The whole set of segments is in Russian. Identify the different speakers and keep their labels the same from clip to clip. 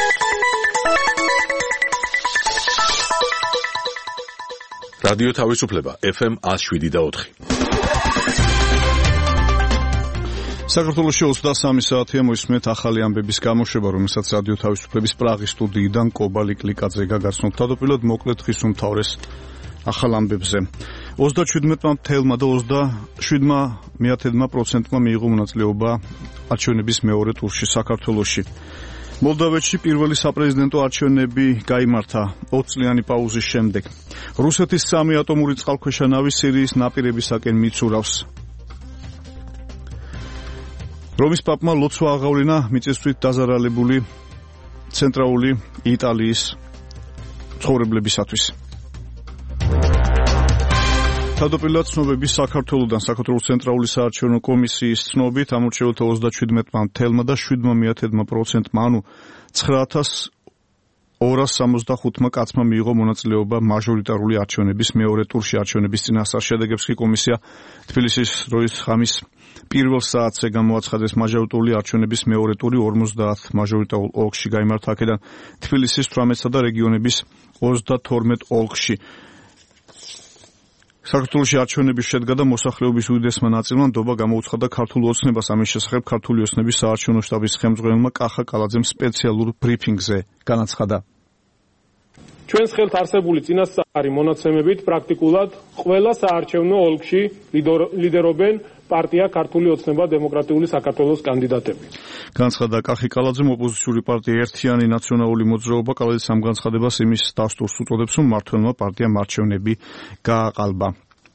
Speaker 1: რადიო თავისუფლება FM 107.4. საქართველოში 23 საათია მოისმენთ ახალი ამბების გამოშვება, რომელსაც რადიო თავისუფლების პრაღის სტუდიიდან კობალი კლიკაძე გაგაცნობთ. თავდაპირველად მოკლედ ხის უმთავრეს ახალ ამბებზე. 37%-მა და 27%-მა მიიღო მონაწილეობა არჩევნების მეორე ტურში საქართველოში. მოლდოვეთში პირველი საპრეზიდენტო არჩევნები გაიმართა 20 წლიანი პაუზის შემდეგ. რუსეთის 3 ატომური წყალქვეშა ნავი სირიის ნაპირებისაკენ მიცურავს. რომის პაპმა ლოცვა აღავლინა მიწისძვრით დაზარალებული ცენტრალური იტალიის ცხოვრებლებისათვის. თავდაპირველად ცნობები საქართველოსთან საქართველოს ცენტრალური საარჩევნო კომისიის ცნობით ამორჩეულთა 37%-მა და 7%-მა, ანუ 9265 კაცმა მიიღო მონაწილეობა მაჟორიტარული არჩევნების მეორე ტურში. არჩევნების წინასწარ შედეგებს კი კომისია თბილისის დროის ხამის პირველ საათზე გამოაცხადეს. მაჟორიტარული არჩევნების მეორე ტური 50 მაჟორიტარულ ოლქში გაიმართა, აქედან თბილისის 18 და რეგიონების 32 ოლქში. საქართველოში არჩევნების შედგა და მოსახლეობის უდიდესმა ნაწილმა ნდობა გამოუცხადა ქართულ ოცნებას. ამის შესახებ ქართული ოცნების საარჩევნო შტაბის ხელმძღვანელმა კახა კალაძემ სპეციალურ ბრიფინგზე განაცხადა.
Speaker 2: ჩვენს ხელთ არსებული წინასწარი მონაცემებით პრაქტიკულად ყველა საარჩევნო ოლქში ლიდერობენ პარტია ქართული ოცნება დემოკრატიული საქართველოს კანდიდატები.
Speaker 1: განაცხადა კახი კალაძემ. ოპოზიციური პარტია ერთიანი ნაციონალური მოძრაობა კალაძის ამ განცხადებას იმის დასტურს უწოდებს, რომ მმართველმა პარტიამ არჩევნები გააყალბა.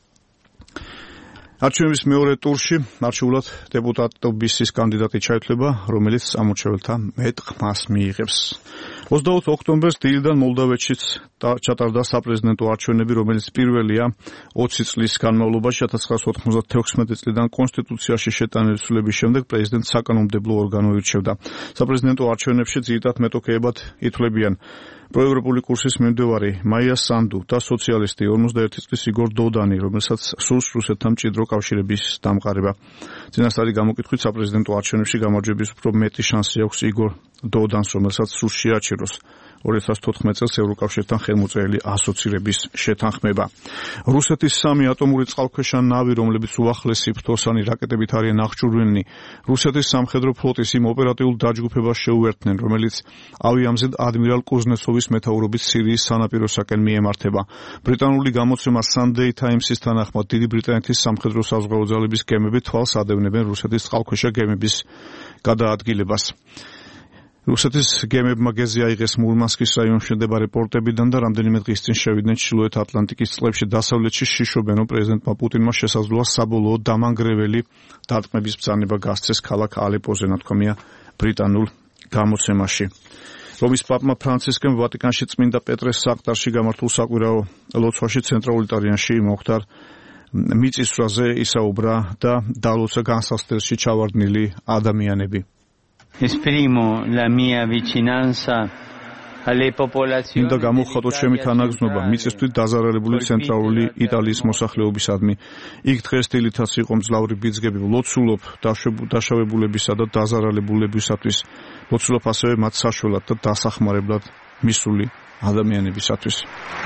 Speaker 1: არჩევნების მეორე ტურში არჩეულად დეპუტატობის კანდიდატი ჩაითვლება, რომელიც ამორჩეულთა მეტ ხმას მიიღებს. 20 ოქტომბერს დილიდან მოლდოვეთშიც ჩატარდა საპრეზიდენტო არჩევნები, რომელიც პირველია 20 წლის განმავლობაში. 1996 წლიდან კონსტიტუციაში შეტანილი ცვლილების შემდეგ პრეზიდენტს საკანონმდებლო ორგანო ირჩევდა. საპრეზიდენტო არჩევნებში ძირითად მეტოქეებად ითვლებიან პროევროპული კურსის მიმდევარი მაია სანდუ და სოციალისტი 51 წლის იგორ დოდანი, რომელსაც სურს რუსეთთან მჭიდრო კავშირების დამყარება. წინასწარი გამოკითხვით საპრეზიდენტო არჩევნებში გამარჯვების უფრო მეტი შანსი აქვს იგორ დოდანს, რომელსაც სურს შეაჩეროს 2014 წელს ევროკავშირთან ხელმოწერილი ასოცირების შეთანხმება. რუსეთის 3 ატომური წყალქვეშა ნავი, რომლებიც უახლესი ფრთოსანი რაკეტებით არიან აღჭურვილნი, რუსეთის სამხედრო ფლოტის იმ ოპერატიულ დაჯგუფებას შეუერთდნენ, რომელიც ავიამზედ ადმირალ კუზნეცოვის მეთაურობით სირიის სანაპიროსაკენ მიემართება. ბრიტანული გამოცემა Sunday Times-ის თანახმად დიდი ბრიტანეთის სამხედრო საზღვაო ძალების გემები თვალს ადევნებენ რუსეთის წყალქვეშა გემების გადაადგილებას. რუსეთის გემებმა გეზი აიღეს მურმანსკის რაიონში მდებარე პორტებიდან და რამდენიმე დღის წინ შევიდნენ ჩრდილოეთ ატლანტიკის წყლებში. დასავლეთში შიშობენ, რომ პრეზიდენტმა პუტინმა შესაძლოა საბოლოო დამანგრეველი დარტყმების ბრძანება გასცეს ქალაქ ალეპოზე, ნათქვამია ბრიტანულ გამოცემაში. რომის პაპმა ფრანცისკემ ვატიკანში წმინდა პეტრეს საყდარში გამართულ საკვირაო ლოცვაში ცენტრალურ იტალიაში მომხდარ მიწისძვრაზე ისაუბრა და დალოცა განსასწრებში ჩავარდნილი ადამიანები.
Speaker 3: Esprimo la mia vicinanza alle popolazioni.
Speaker 1: მინდა გამოვხატოთ ჩემი თანაგზნობა მიწისძვრით დაზარალებული ცენტრალური იტალიის მოსახლეობისადმი. იქ დღეს დილითაც იყო მძლავრი ბიძგები. ლოცულობ დაშავებულებისა და დაზარალებულებისათვის. ლოცულობ ასევე მათ საშველად და დასახმარებლად მისული ადამიანებისათვის.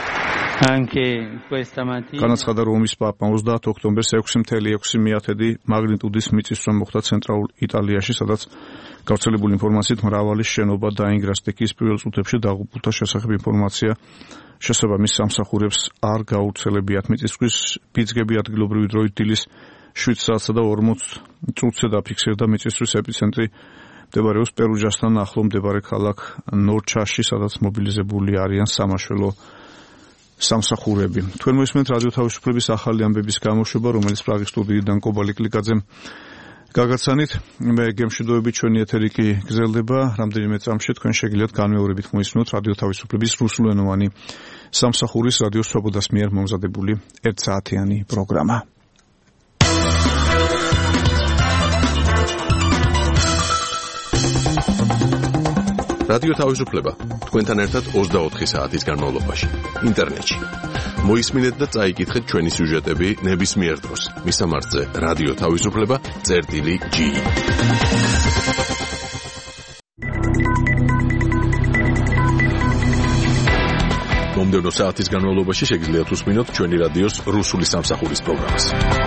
Speaker 1: განაცხადა რომის პაპმა 20 ოქტომბერს 6.6 მაგნიტუდის მიწისძვრა მოხდა ცენტრალურ იტალიაში, სადაც გავრცელებული ინფორმაციით მრავალი შენობა დაინგრა. სტექის პირველ წუთებში დაღუპულთა შესახებ ინფორმაცია შესაბამის სამსახურებს არ გაუცელებიათ. მიწისძვრის ბიძგები ადგილობრივი დროით დილის 7 საათსა და 40 წუთზე დაფიქსირდა. მიწისძვრის ეპიცენტრი მდებარეობს პერუჯასთან ახლო მდებარე ქალაქ ნორჩაში, სადაც მობილიზებული არიან სამაშველო სამსახურები. თქვენ მოისმენთ რადიო თავისუფლების ახალი ამბების გამოშვება, რომელიც პრაღის სტუდიიდან კობალი კლიკაძემ გაგაცანით. მე გემშვიდობებით ჩვენი ეთერი კი გრძელდება. რამდენიმე წამში თქვენ შეგიძლიათ განმეორებით მოისმენოთ რადიო თავისუფლების რუსულენოვანი სამსახურის რადიო სვობოდას მიერ მომზადებული 1 საათიანი პროგრამა.
Speaker 4: რადიო თავისუფლება თქვენთან ერთად 24 საათის განმავლობაში ინტერნეტში. მოისმინეთ და წაიკითხეთ ჩვენი სიუჟეტები ნებისმიერ დროს. მისამართზე რადიო თავისუფლება.gi მომდევნო საათის განმავლობაში შეგიძლიათ უსმინოთ ჩვენი რადიოს რუსული სამსახურის პროგრამას.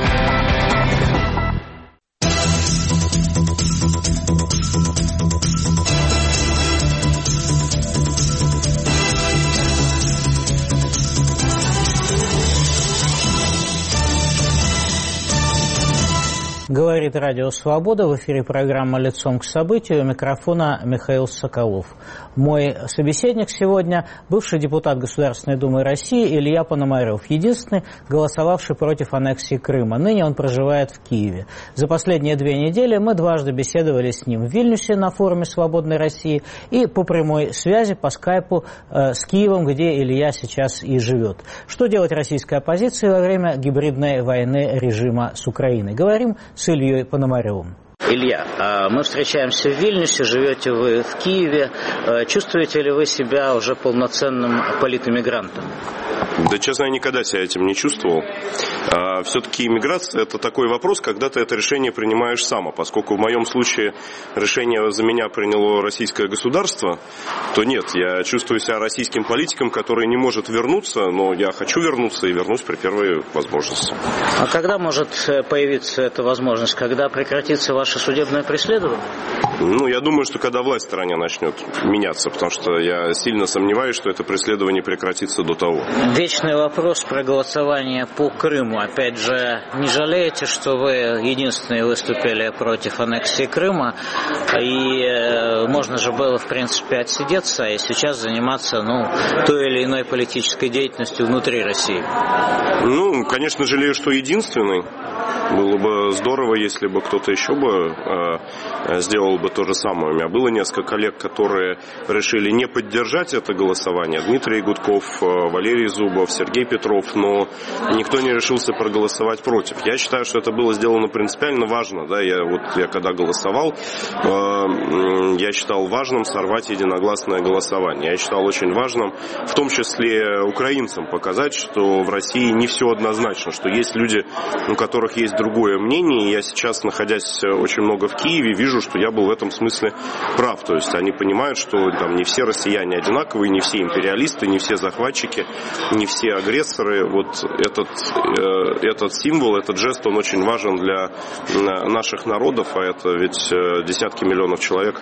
Speaker 5: Говорит Радио Свобода. В эфире программа «Лицом к событию». У микрофона Михаил Соколов. Мой собеседник сегодня – бывший депутат Государственной Думы России Илья Пономарев, единственный, голосовавший против аннексии Крыма. Ныне он проживает в Киеве. За последние 2 недели мы дважды беседовали с ним в Вильнюсе на форуме «Свободной России» и по прямой связи по скайпу с Киевом, где Илья сейчас и живет. Что делать российской оппозиции во время гибридной войны режима с Украиной? Говорим с Ильей Пономаревым. Илья, мы встречаемся в Вильнюсе, живете вы в Киеве. Чувствуете ли вы себя уже полноценным политэмигрантом?
Speaker 6: Да, честно, я никогда себя этим не чувствовал. Все-таки иммиграция – это такой вопрос, когда ты это решение принимаешь сам. Поскольку в моем случае решение за меня приняло российское государство, то нет, я чувствую себя российским политиком, который не может вернуться, но я хочу вернуться и вернусь при первой возможности.
Speaker 5: А когда может появиться эта возможность? Когда прекратится ваше судебное преследование?
Speaker 6: Я думаю, что когда власть в стране начнет меняться, потому что я сильно сомневаюсь, что это преследование прекратится до того.
Speaker 5: Вечный вопрос про голосование по Крыму. Опять же, не жалеете, что вы единственные выступили против аннексии Крыма? И можно же было, в принципе, отсидеться и сейчас заниматься, той или иной политической деятельностью внутри России.
Speaker 6: Конечно, жалею, что единственный. Было бы здорово, если бы кто-то еще бы сделал бы то же самое. У меня было несколько коллег, которые решили не поддержать это голосование. Дмитрий Гудков, Валерий Зубов, Сергей Петров, но никто не решился проголосовать против. Я считаю, что это было сделано принципиально важно. Да? Я когда голосовал, я считал важным сорвать единогласное голосование. Я считал очень важным, в том числе украинцам, показать, что в России не все однозначно, что есть люди, у которых есть другое мнение. И я сейчас, находясь очень много в Киеве, вижу, что я был в этом смысле прав. То есть они понимают, что там не все россияне одинаковые, не все империалисты, не все захватчики, не все агрессоры. Вот этот символ, этот жест, он очень важен для наших народов, а это ведь десятки миллионов человек.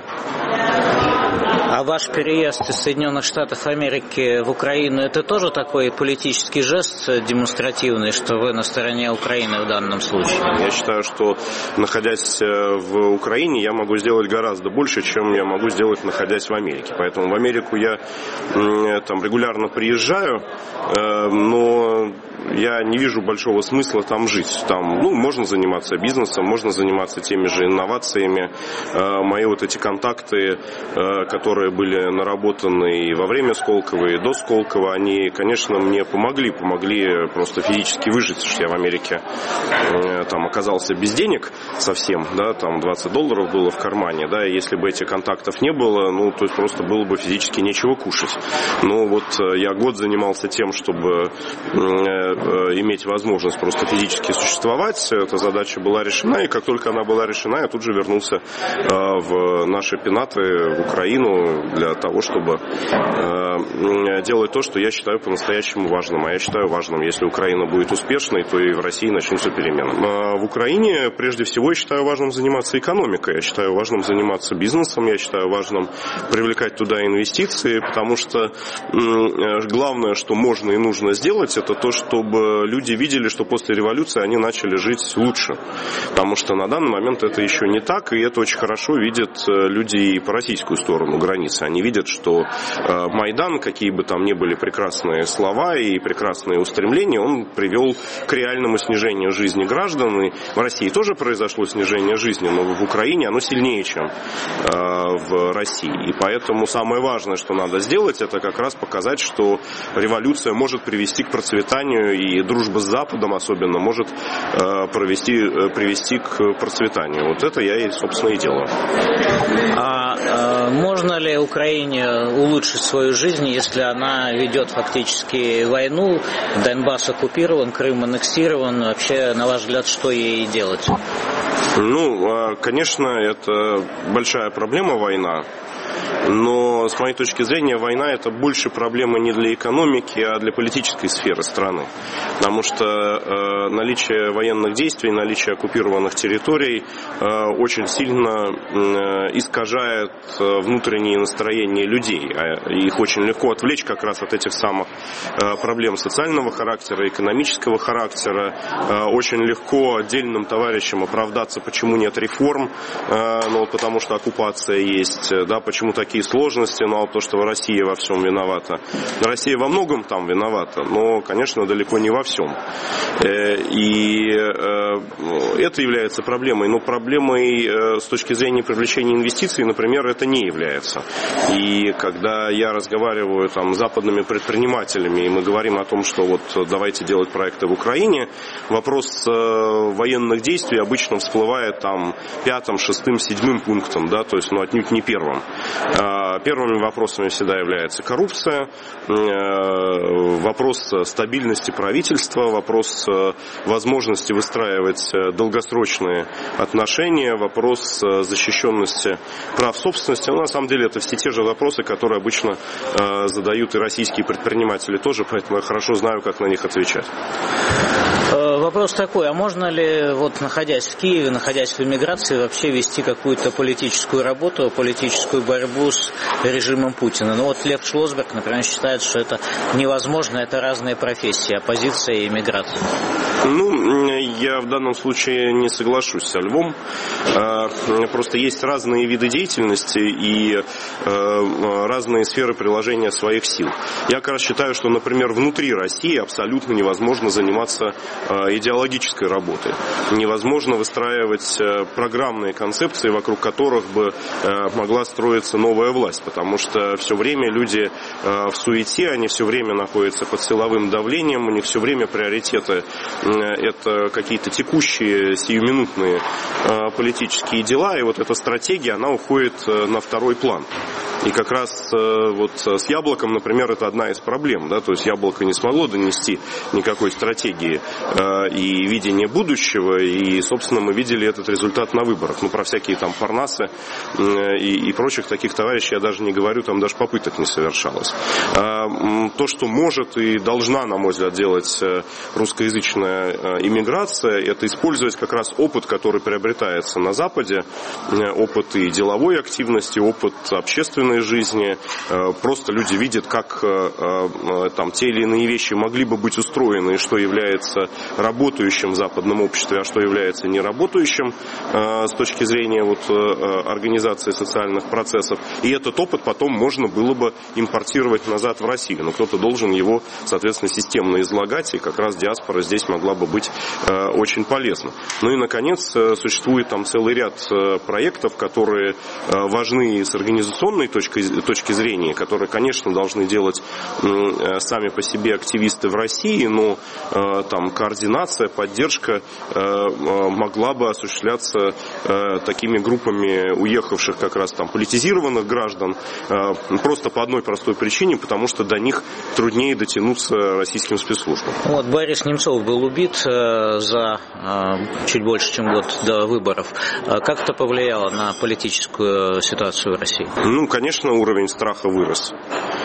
Speaker 5: А ваш переезд из Соединенных Штатов Америки в Украину, это тоже такой политический жест демонстративный, что вы на стороне Украины в данном случае?
Speaker 6: Я считаю, что, находясь в Украине, я могу сделать гораздо больше, чем я могу сделать, находясь в Америке. Поэтому в Америку я там регулярно приезжаю, но я не вижу большого смысла там жить. Там, можно заниматься бизнесом, можно заниматься теми же инновациями. Мои вот эти контакты, которые были наработаны и во время Сколково, и до Сколково, они, конечно, мне помогли просто физически выжить, потому что я в Америке там оказался без денег совсем, да, там $20 было в кармане, да, и если бы этих контактов не было, то есть просто было бы физически нечего кушать. Но вот я год занимался тем, чтобы иметь возможность просто физически существовать. Эта задача была решена, и как только она была решена, я тут же вернулся в наши пенаты, в Украину, для того, чтобы делать то, что я считаю по-настоящему важным. А я считаю важным, если Украина будет успешной, то и в России начнутся перемены. В Украине, прежде всего, я считаю важным заниматься экономикой, я считаю важным заниматься бизнесом, я считаю важным привлекать туда инвестиции, потому что главное, что можно и нужно сделать, это то, чтобы люди видели, что после революции они начали жить лучше. Потому что на данный момент это еще не так, и это очень хорошо видят люди и по российскую сторону границы. Они видят, что Майдан, какие бы там ни были прекрасные слова и прекрасные устремления, он привел к реальному снижению жизни граждан. И в России тоже произошло снижение жизни, но в Украине оно сильнее, чем в России. И поэтому самое важное, что надо сделать, это как раз показать, что революция может привести к процветанию, и дружба с Западом особенно может привести к процветанию. Вот это я, собственно, и делаю.
Speaker 5: Можно ли Украине улучшить свою жизнь, если она ведет фактически войну? Донбасс оккупирован, Крым аннексирован. Вообще, на ваш взгляд, что ей делать?
Speaker 6: Конечно, это большая проблема, война. Но, с моей точки зрения, война – это больше проблема не для экономики, а для политической сферы страны. Потому что наличие военных действий, наличие оккупированных территорий очень сильно искажает внутренние настроения людей. Их очень легко отвлечь как раз от этих самых проблем социального характера, экономического характера. Очень легко отдельным товарищам оправдаться, почему нет реформ, потому что оккупация есть, да, почему такие сложности, то, что Россия во всем виновата. Россия во многом там виновата, но, конечно, далеко не во всем. И это является проблемой. Но проблемой с точки зрения привлечения инвестиций, например, это не является. И когда я разговариваю там с западными предпринимателями, и мы говорим о том, что вот давайте делать проекты в Украине, вопрос военных действий обычно всплывает там 5-м, 6-м, 7-м пунктом, да, то есть, отнюдь не первым. Первыми вопросами всегда является коррупция, вопрос стабильности правительства, вопрос возможности выстраивать долгосрочные отношения, вопрос защищенности прав собственности. Но на самом деле это все те же вопросы, которые обычно задают и российские предприниматели тоже, поэтому я хорошо знаю, как на них отвечать.
Speaker 5: Вопрос такой, а можно ли, находясь в Киеве, находясь в эмиграции, вообще вести какую-то политическую работу, политическую борьбу с режимом Путина? Лев Шлосберг, например, считает, что это невозможно, это разные профессии, оппозиция и эмиграция.
Speaker 6: Я в данном случае не соглашусь со Львом. Просто есть разные виды деятельности и разные сферы приложения своих сил. Я как раз считаю, что, например, внутри России абсолютно невозможно заниматься идеологической работой. Невозможно выстраивать программные концепции, вокруг которых бы могла строиться новая власть, потому что все время люди в суете, они все время находятся под силовым давлением, у них все время приоритеты это какие-то текущие, сиюминутные политические дела, и эта стратегия, она уходит на второй план. И как раз с Яблоком, например, это одна из проблем, да, то есть Яблоко не смогло донести никакой стратегии и видения будущего, и, собственно, мы видели этот результат на выборах. Про всякие там Парнасы и прочих таких товарищей я даже не говорю, там даже попыток не совершалось. То, что может и должна, на мой взгляд, делать русскоязычная иммиграция, это использовать как раз опыт, который приобретается на Западе, опыт и деловой активности, опыт общественной жизни. Просто люди видят, как там те или иные вещи могли бы быть устроены, и что является работающим в западном обществе, а что является неработающим с точки зрения организации социальных процессов. И этот опыт потом можно было бы импортировать назад в Россию. Но кто-то должен его, соответственно, системно излагать, и как раз диаспора здесь могла бы быть очень полезна. И, наконец, существует там целый ряд проектов, которые важны с организационной точки зрения, которые, конечно, должны делать сами по себе активисты в России, но там координация, поддержка могла бы осуществляться такими группами уехавших как раз там политизированных граждан, просто по одной простой причине, потому что до них труднее дотянуться российским спецслужбам.
Speaker 5: Борис Немцов был убит за чуть больше, чем год до выборов. Как это повлияло на политическую ситуацию в России?
Speaker 6: Конечно, уровень страха вырос.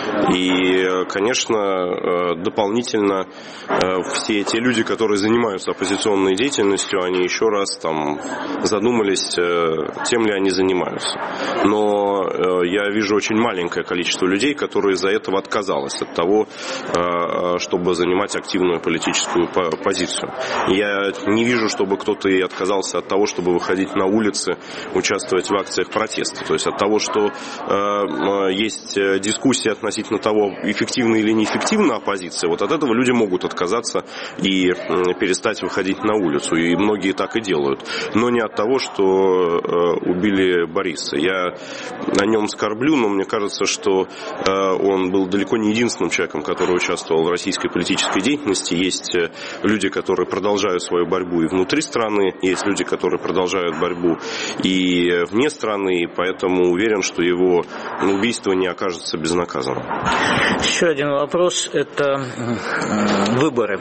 Speaker 6: И, конечно, дополнительно все те люди, которые занимаются оппозиционной деятельностью, они еще раз там задумались, тем ли они занимаются. Но я вижу очень маленькое количество людей, которые из-за этого отказалось от того, чтобы занимать активную политическую позицию. Я не вижу, чтобы кто-то и отказался от того, чтобы выходить на улицы, участвовать в акциях протеста. То есть от того, что есть дискуссия относительно того, эффективна или неэффективна оппозиция, от этого люди могут отказаться и перестать выходить на улицу. И многие так и делают. Но не от того, что убили Бориса. Я о нем скорблю, но мне кажется, что он был далеко не единственным человеком, который участвовал в российской политической деятельности. Есть люди, которые продолжают свою борьбу и внутри страны, есть люди, которые продолжают борьбу и вне страны, и поэтому уверен, что его убийство не окажется безнаказанным.
Speaker 5: Еще один вопрос – это выборы.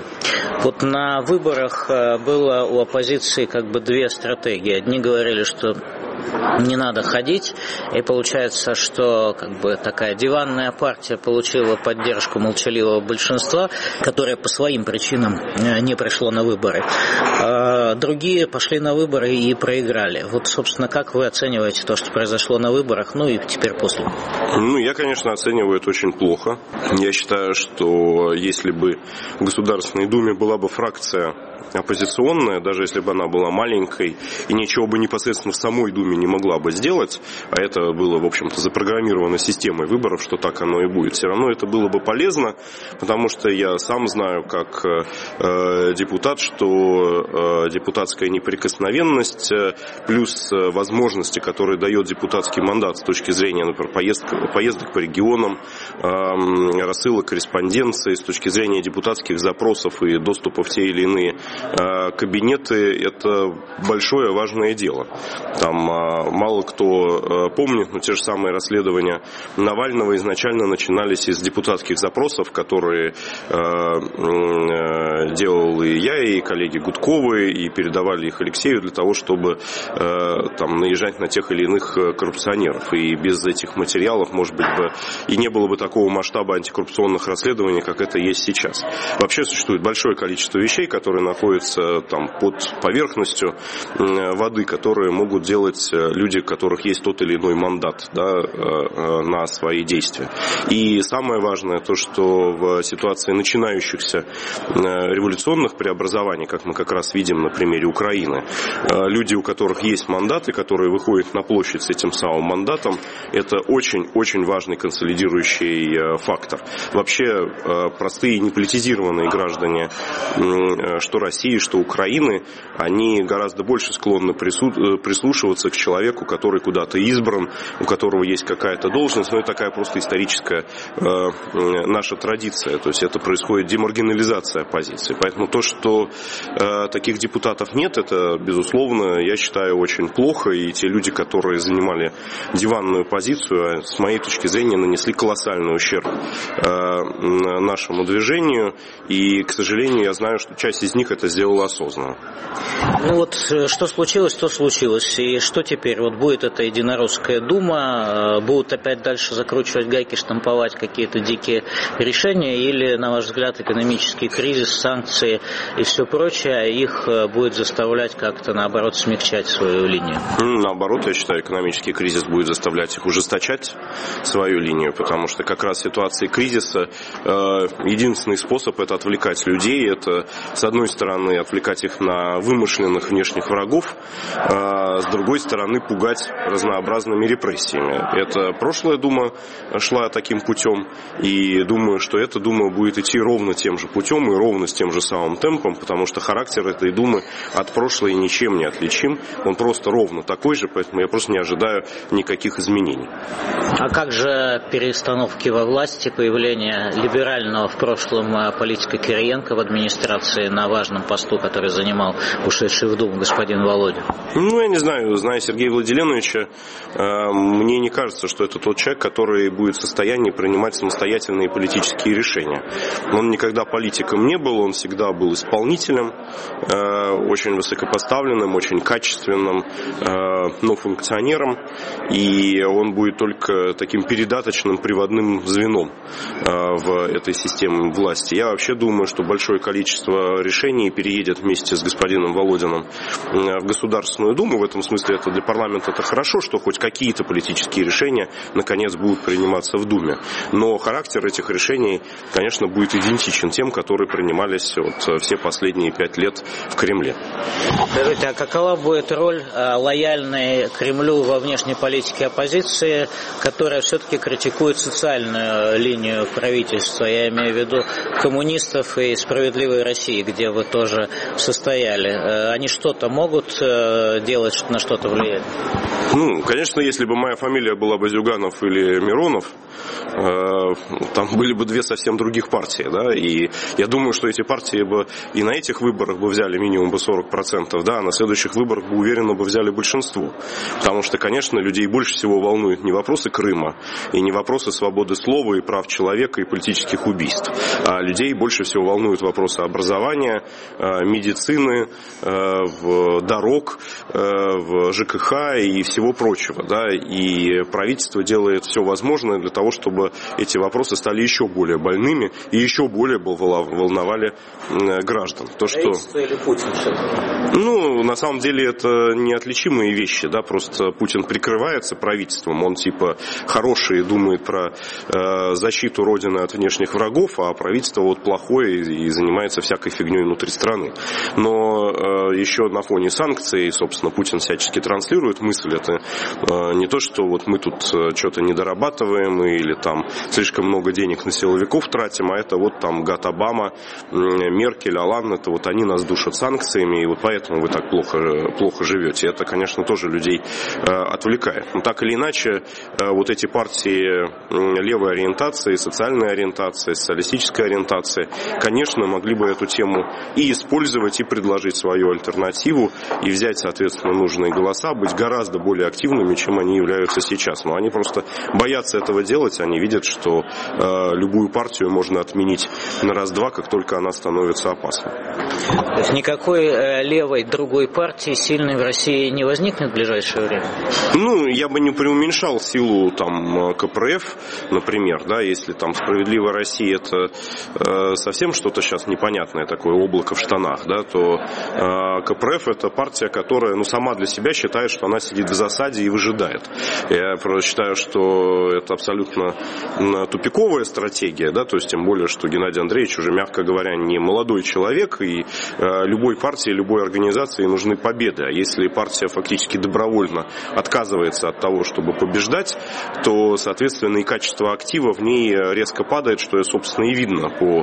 Speaker 5: На выборах было у оппозиции две стратегии. Одни говорили, что не надо ходить. И получается, что как бы такая диванная партия получила поддержку молчаливого большинства, которое по своим причинам не пришло на выборы. Другие пошли на выборы и проиграли. Вот, собственно, как вы оцениваете то, что произошло на выборах, ну и теперь после?
Speaker 6: Я, конечно, оцениваю это очень плохо. Я считаю, что если бы в Государственной Думе была бы фракция оппозиционная, даже если бы она была маленькой и ничего бы непосредственно в самой Думе не могла бы сделать, а это было, в общем-то, запрограммировано системой выборов, что так оно и будет, все равно это было бы полезно, потому что я сам знаю, как депутат, что депутатская неприкосновенность плюс возможности, которые дает депутатский мандат с точки зрения, например, поездок по регионам, рассылок корреспонденции, с точки зрения депутатских запросов и доступа в те или иные кабинеты, это большое важное дело. Там мало кто помнит, но те же самые расследования Навального изначально начинались из депутатских запросов, которые делал и я, и коллеги Гудковы, и передавали их Алексею для того, чтобы там наезжать на тех или иных коррупционеров. И без этих материалов, может быть, и не было бы такого масштаба антикоррупционных расследований, как это есть сейчас. Вообще существует большое количество вещей, которые находятся там под поверхностью воды, которые могут делать люди, у которых есть тот или иной мандат, да, на свои действия. И самое важное то, что в ситуации начинающихся революционных преобразований, как мы как раз видим на примере Украины, люди, у которых есть мандаты, которые выходят на площадь с этим самым мандатом, это очень-очень важный консолидирующий фактор. Вообще простые неполитизированные граждане, что России, что Украины, они гораздо больше склонны прислушиваться к человеку, который куда-то избран, у которого есть какая-то должность, но это такая просто историческая наша традиция, то есть это происходит демаргинализация оппозиции. Поэтому то, что таких депутатов нет, это, безусловно, я считаю, очень плохо, и те люди, которые занимали диванную позицию, с моей точки зрения, нанесли колоссальный ущерб нашему движению, и, к сожалению, я знаю, что часть из них это сделала осознанно.
Speaker 5: Ну вот, что случилось, то случилось. И что теперь? Вот будет эта единоросская дума, будут опять дальше закручивать гайки, штамповать какие-то дикие решения, или, на ваш взгляд, экономический кризис, санкции и все прочее, их будет заставлять как-то, наоборот, смягчать свою линию?
Speaker 6: Наоборот, я считаю, экономический кризис будет заставлять их ужесточать свою линию, потому что как раз в ситуации кризиса единственный способ — это отвлекать людей, это, с одной стороны, отвлекать их на вымышленных внешних врагов, а с другой стороны, пугать разнообразными репрессиями. Это прошлая Дума шла таким путем, и думаю, что эта Дума будет идти ровно тем же путем и ровно с тем же самым темпом, потому что характер этой Думы от прошлой ничем не отличим, он просто ровно такой же, поэтому я просто не ожидаю никаких изменений.
Speaker 5: А как же перестановки во власти, появление либерального в прошлом политика Кириенко в администрации на важном посту, который занимал ушедший в Думу господин Володин?
Speaker 6: Я не знаю, зная Сергея Владиленовича, мне не кажется, что это тот человек, который будет в состоянии принимать самостоятельные политические решения. Он никогда политиком не был, он всегда был исполнителем, очень высокопоставленным, очень качественным, но функционером, и он будет только таким передаточным приводным звеном в этой системе власти. Я вообще думаю, что большое количество решений переедет вместе с господином Володиным в Государственную Думу. В этом смысле это для парламента это хорошо, что хоть какие-то политические решения наконец будут приниматься в Думе. Но характер этих решений, конечно, будет идентичен тем, которые принимались все последние 5 лет в Кремле.
Speaker 5: Скажите, а какова будет роль лояльной Кремлю во внешней политике оппозиции, которая все-таки критикует социальную линию правительства? Я имею в виду коммунистов и «Справедливой России», где вы тоже состояли. Они что-то могут делать, на что-то влиять?
Speaker 6: Конечно, если бы моя фамилия была бы Зюганов или Миронов, там были бы две совсем других партии, да, и я думаю, что эти партии бы и на этих выборах бы взяли минимум бы 40%, да, а на следующих выборах бы уверенно бы взяли большинство, потому что, конечно, людей больше всего волнуют не вопросы Крыма и не вопросы свободы слова и прав человека и политических убийств, а людей больше всего волнуют вопросы образования, медицины, в дорог, в ЖКХ и всего прочего. Да? И правительство делает все возможное для того, чтобы эти вопросы стали еще более больными и еще более волновали граждан. То, что...
Speaker 5: или Путин?
Speaker 6: Ну, на самом деле это неотличимые вещи, да, просто Путин прикрывается правительством, он типа хороший, думает про защиту Родины от внешних врагов, а правительство вот плохое и занимается всякой фигней внутри страны. Но еще на фоне санкций, собственно, Путин всячески транслирует мысль, это не то, что вот мы тут что-то не дорабатываем или там слишком много денег на силовиков тратим, а это вот там гад Обама, Меркель, Олланд, это вот они нас душат санкциями, и вот поэтому вы так плохо живете. Это, конечно, тоже людей отвлекает. Но так или иначе, вот эти партии левой ориентации, социальной ориентации, социалистической ориентации, конечно, могли бы эту тему и использовать, и предложить свою альтернативу, и взять, соответственно, нужные голоса, быть гораздо более активными, чем они являются сейчас. Но они просто боятся этого делать, они видят, что любую партию можно отменить на раз-два, как только она становится опасной.
Speaker 5: То есть никакой левой другой партии сильной в России не возникнет в ближайшее время?
Speaker 6: Ну, я бы не преуменьшал силу там КПРФ, например, да, если там «Справедливая Россия» это совсем что-то сейчас непонятное, такое облако в штанах, да, то КПРФ это партия, которая, ну, сама для себя считает, что она сидит в засаде и выжидает. Я просто считаю, что это абсолютно тупиковая стратегия, да, то есть тем более, что Геннадий Андреевич уже, мягко говоря, не молодой человек, и любой партии, любой организации нужны победы. А если партия фактически добровольно отказывается от того, чтобы побеждать, то, соответственно, и качество актива в ней резко падает, что, собственно, и видно по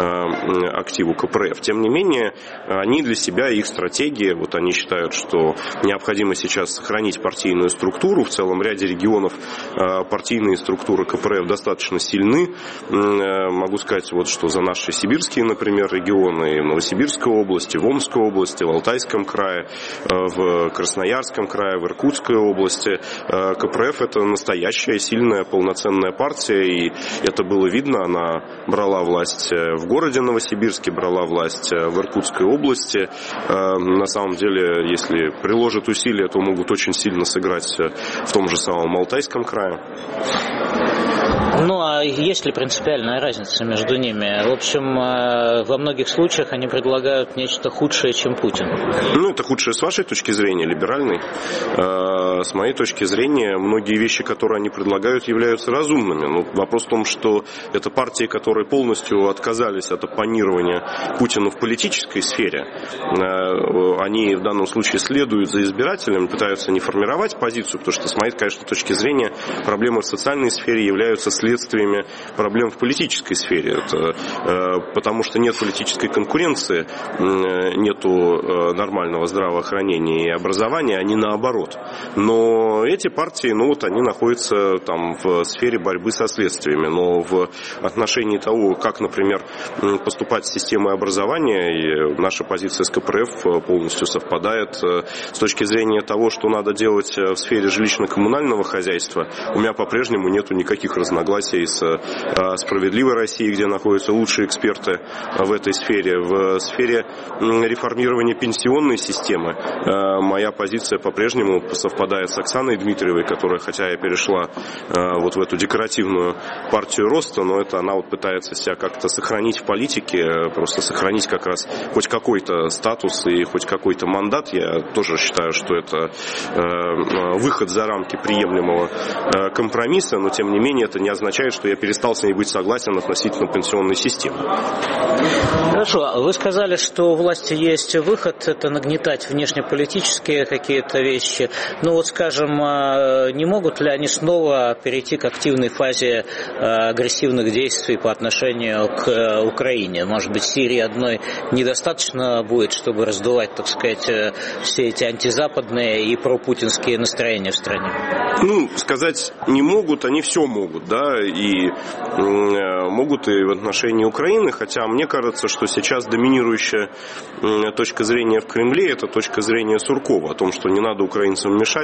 Speaker 6: активу КПРФ. Тем не менее, они для себя, их стратегия, вот они считают, что необходимо сейчас сохранить партийную структуру. В целом ряде регионов партийные структуры КПРФ достаточно сильны. Могу сказать, вот, что за наши сибирские, например, регионы, в Новосибирской области, в Омской области, в Алтайском крае, в Красноярском крае, в Иркутской области, КПРФ это настоящая, сильная, полноценная партия, и это было видно, она брала власть в городе Новосибирске, брала власть в Иркутской области. На самом деле, если приложат усилия, то могут очень сильно сыграть в том же самом Алтайском крае.
Speaker 5: Ну, а есть ли принципиальная разница между ними? В общем, во многих случаях они предлагают нечто худшее, чем Путин.
Speaker 6: Ну, это худшее с вашей точки зрения, либеральной. С моей точки зрения, многие вещи, которые они предлагают, являются разумными. Но вопрос в том, что это партии, которые полностью отказались от оппонирования Путину в политической сфере. Они в данном случае следуют за избирателями, пытаются не формировать позицию, потому что, с моей, конечно, точки зрения, проблемы в социальной сфере являются следствиями проблем в политической сфере. Это, потому что нет политической конкуренции, нету нормального здравоохранения и образования, они наоборот. Но эти партии, ну вот они находятся там в сфере борьбы со следствиями. Но в отношении того, как, например, поступать с системой образования, и наша позиция с КПРФ полностью совпадает. С точки зрения того, что надо делать в сфере жилищно-коммунального хозяйства, у меня по-прежнему нету никаких разногласий с «Справедливой Россией», где находятся лучшие эксперты в этой сфере. В сфере реформирования пенсионной системы моя позиция по-прежнему совпадает с Оксаной Дмитриевой, которая, хотя я перешла вот в эту декоративную партию роста, но это она вот пытается себя как-то сохранить в политике, просто сохранить как раз хоть какой-то статус и хоть какой-то мандат. Я тоже считаю, что это выход за рамки приемлемого компромисса, но тем не менее это не означает, что я перестал с ней быть согласен относительно пенсионной системы.
Speaker 5: Хорошо. Вы сказали, что у власти есть выход, это нагнетать внешнеполитические какие-то вещи. Ну вот, скажем, не могут ли они снова перейти к активной фазе агрессивных действий по отношению к Украине? Может быть, Сирии одной недостаточно будет, чтобы раздувать, так сказать, все эти антизападные и пропутинские настроения в стране?
Speaker 6: Ну, сказать не могут, они все могут, да, и могут и в отношении Украины, хотя мне кажется, что сейчас доминирующая точка зрения в Кремле – это точка зрения Суркова, о том, что не надо украинцам мешать,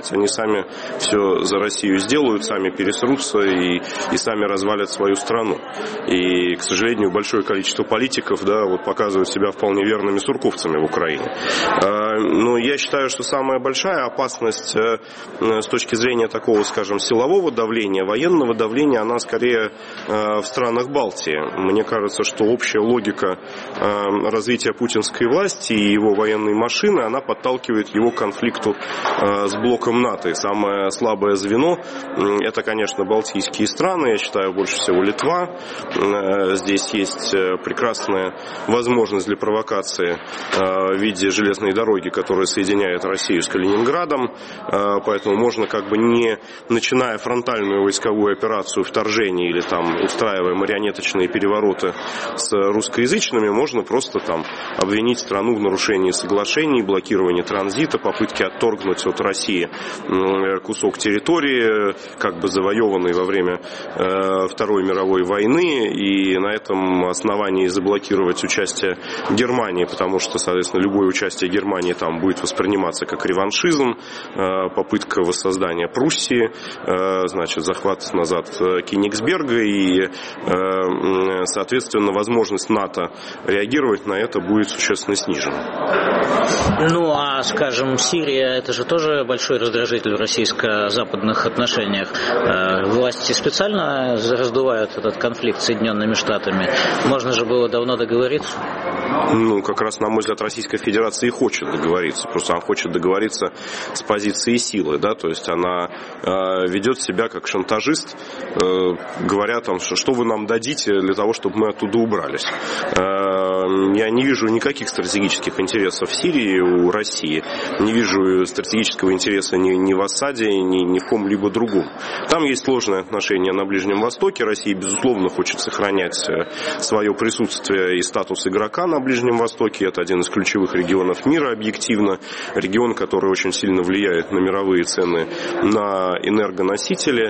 Speaker 6: делать, они сами все за Россию сделают, сами пересрутся и сами развалят свою страну. И, к сожалению, большое количество политиков, да, вот показывают себя вполне верными сурковцами в Украине. Но я считаю, что самая большая опасность с точки зрения такого, скажем, силового давления, военного давления, она скорее в странах Балтии. Мне кажется, что общая логика развития путинской власти и его военной машины, она подталкивает его к конфликту с блоком НАТО. И самое слабое звено – это, конечно, балтийские страны, я считаю, больше всего Литва. Здесь есть прекрасная возможность для провокации в виде железной дороги, которая соединяет Россию с Калининградом. Поэтому можно, как бы не начиная фронтальную войсковую операцию вторжения или там устраивая марионеточные перевороты с русскоязычными, можно просто там обвинить страну в нарушении соглашений, блокировании транзита, попытке отторгнуть от России кусок территории, как бы завоеванный во время Второй мировой войны, и на этом основании заблокировать участие Германии, потому что, соответственно, любое участие Германии там будет восприниматься как реваншизм, попытка воссоздания Пруссии, значит, захват назад Кенигсберга, и, соответственно, возможность НАТО реагировать на это будет существенно снижена.
Speaker 5: Ну, а, скажем, Сирия, это же тоже большой раздражитель в российско-западных отношениях. Власти специально раздувают этот конфликт с Соединенными Штатами. Можно же было давно договориться.
Speaker 6: Ну, как раз, на мой взгляд, Российская Федерация и хочет договориться. Просто она хочет договориться с позиции силы, да, то есть она ведет себя как шантажист, говоря там, что вы нам дадите для того, чтобы мы оттуда убрались. Я не вижу никаких стратегических интересов в Сирии у России, не вижу стратегического интереса ни в Асаде, ни в ком-либо другом. Там есть сложные отношения на Ближнем Востоке. Россия, безусловно, хочет сохранять свое присутствие и статус игрока на Ближнем Востоке. Это один из ключевых регионов мира, объективно. Регион, который очень сильно влияет на мировые цены на энергоносители.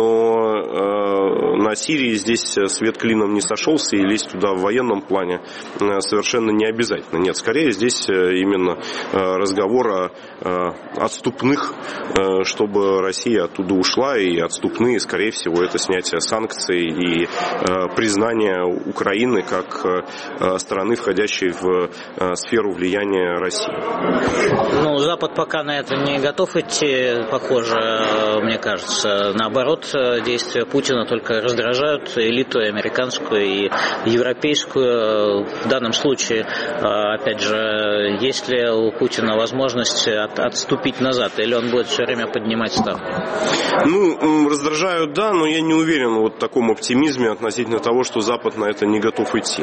Speaker 6: Но на Сирии здесь свет клином не сошелся, и лезть туда в военном плане совершенно не обязательно. Нет, скорее здесь именно разговор о отступных, чтобы Россия оттуда ушла, и отступные, скорее всего, это снятие санкций и признание Украины как страны, входящей в сферу влияния России.
Speaker 5: Ну, Запад пока на это не готов идти, похоже, мне кажется. Наоборот, действия Путина только раздражают элиту и американскую, и европейскую. В данном случае, опять же, есть ли у Путина возможность отступить назад, или он будет все время поднимать ставку?
Speaker 6: Ну, раздражают, да, но я не уверен в вот таком оптимизме относительно того, что Запад на это не готов идти.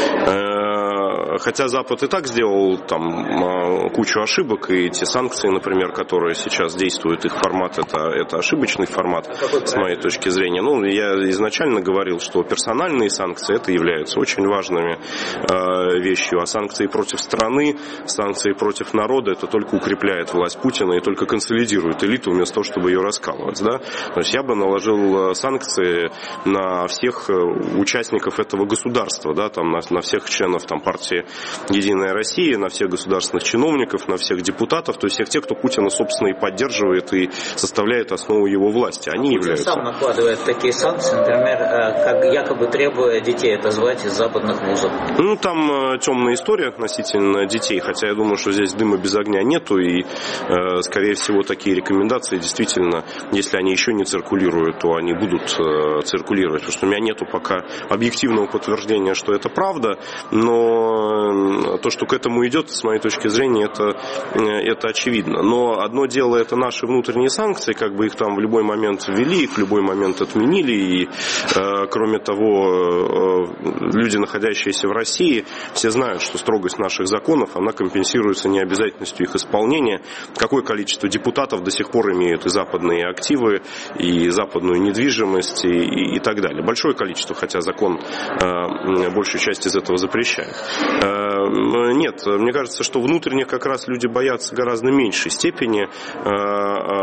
Speaker 6: Хотя Запад и так сделал там кучу ошибок, и те санкции, например, которые сейчас действуют, их формат это ошибочный формат, с моей точки зрения. Ну, я изначально говорил, что персональные санкции это являются очень важными вещью, а санкции против страны, санкции против народа это только укрепляет власть Путина и только консолидирует элиту вместо того, чтобы ее раскалывать. Да? То есть я бы наложил санкции на всех участников этого государства, да, там, на всех членов там, партии «Единая Россия», на всех государственных чиновников, на всех депутатов, то есть всех тех, кто Путина, собственно, и поддерживает, и составляет основу его власти. Они
Speaker 5: Путин
Speaker 6: являются...
Speaker 5: сам накладывает такие санкции, например, как якобы требуя детей отозвать из западных вузов.
Speaker 6: Ну, там темная история относительно детей, хотя я думаю, что здесь дыма без огня нету, и, скорее всего, такие рекомендации действительно, если они еще не циркулируют, то они будут циркулировать, потому что у меня нету пока объективного подтверждения, что это правда, но то, что к этому идет, с моей точки зрения, это очевидно. Но одно дело это наши внутренние санкции, как бы их там в любой момент ввели, их в любой момент отменили, и кроме того, люди, находящиеся в России, все знают, что строгость наших законов, она компенсируется необязательностью их исполнения. Какое количество депутатов до сих пор имеют и западные активы, и западную недвижимость, и так далее. Большое количество, хотя закон большую часть из этого запрещает. Нет, мне кажется, что внутренних как раз люди боятся гораздо меньшей степени, а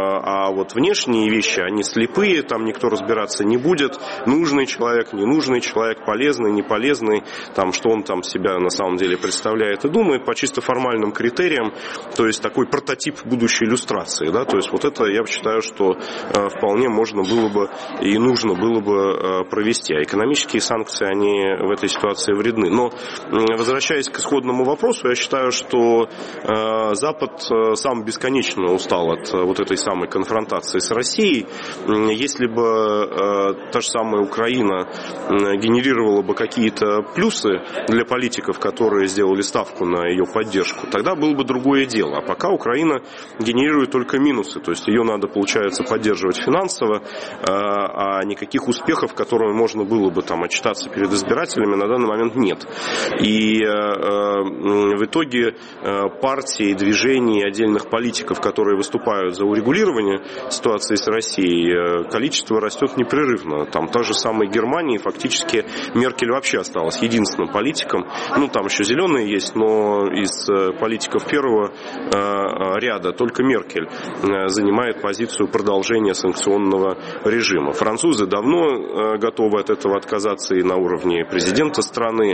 Speaker 6: А вот внешние вещи, они слепые, там никто разбираться не будет. Нужный человек, ненужный человек, полезный, не полезный, там, что он там себя на самом деле представляет и думает по чисто формальным критериям, то есть такой прототип будущей иллюстрации. Да? То есть вот это, я считаю, что вполне можно было бы и нужно было бы провести. А экономические санкции, они в этой ситуации вредны. Но, возвращаясь к исходному вопросу, я считаю, что Запад сам бесконечно устал от вот этой самой конфронтации с Россией. Если бы та же самая Украина генерировала бы какие-то плюсы для политиков, которые сделали ставку на ее поддержку, тогда было бы другое дело. А пока Украина генерирует только минусы. То есть ее надо, получается, поддерживать финансово, а никаких успехов, которыми можно было бы там отчитаться перед избирателями, на данный момент нет. И в итоге партии, движений, отдельных политиков, которые выступают за урегулирование ситуации с Россией, количество растет непрерывно. Там та же самая Германия, фактически Меркель вообще осталась единственным политиком. Ну, там еще зеленые есть, но из политиков первого ряда только Меркель занимает позицию продолжения санкционного режима. Французы давно готовы от этого отказаться и на уровне президента страны.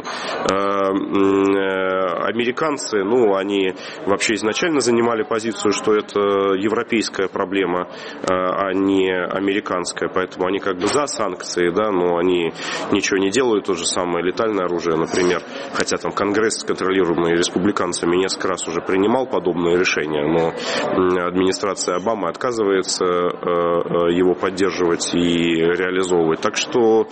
Speaker 6: Американцы, ну, они вообще изначально занимали позицию, что это европейская проблема, а не американская, поэтому они как бы за санкции, да, но они ничего не делают, то же самое летальное оружие, например, хотя там Конгресс, контролируемый республиканцами, несколько раз уже принимал подобные решения, но администрация Обамы отказывается его поддерживать и реализовывать. Так что,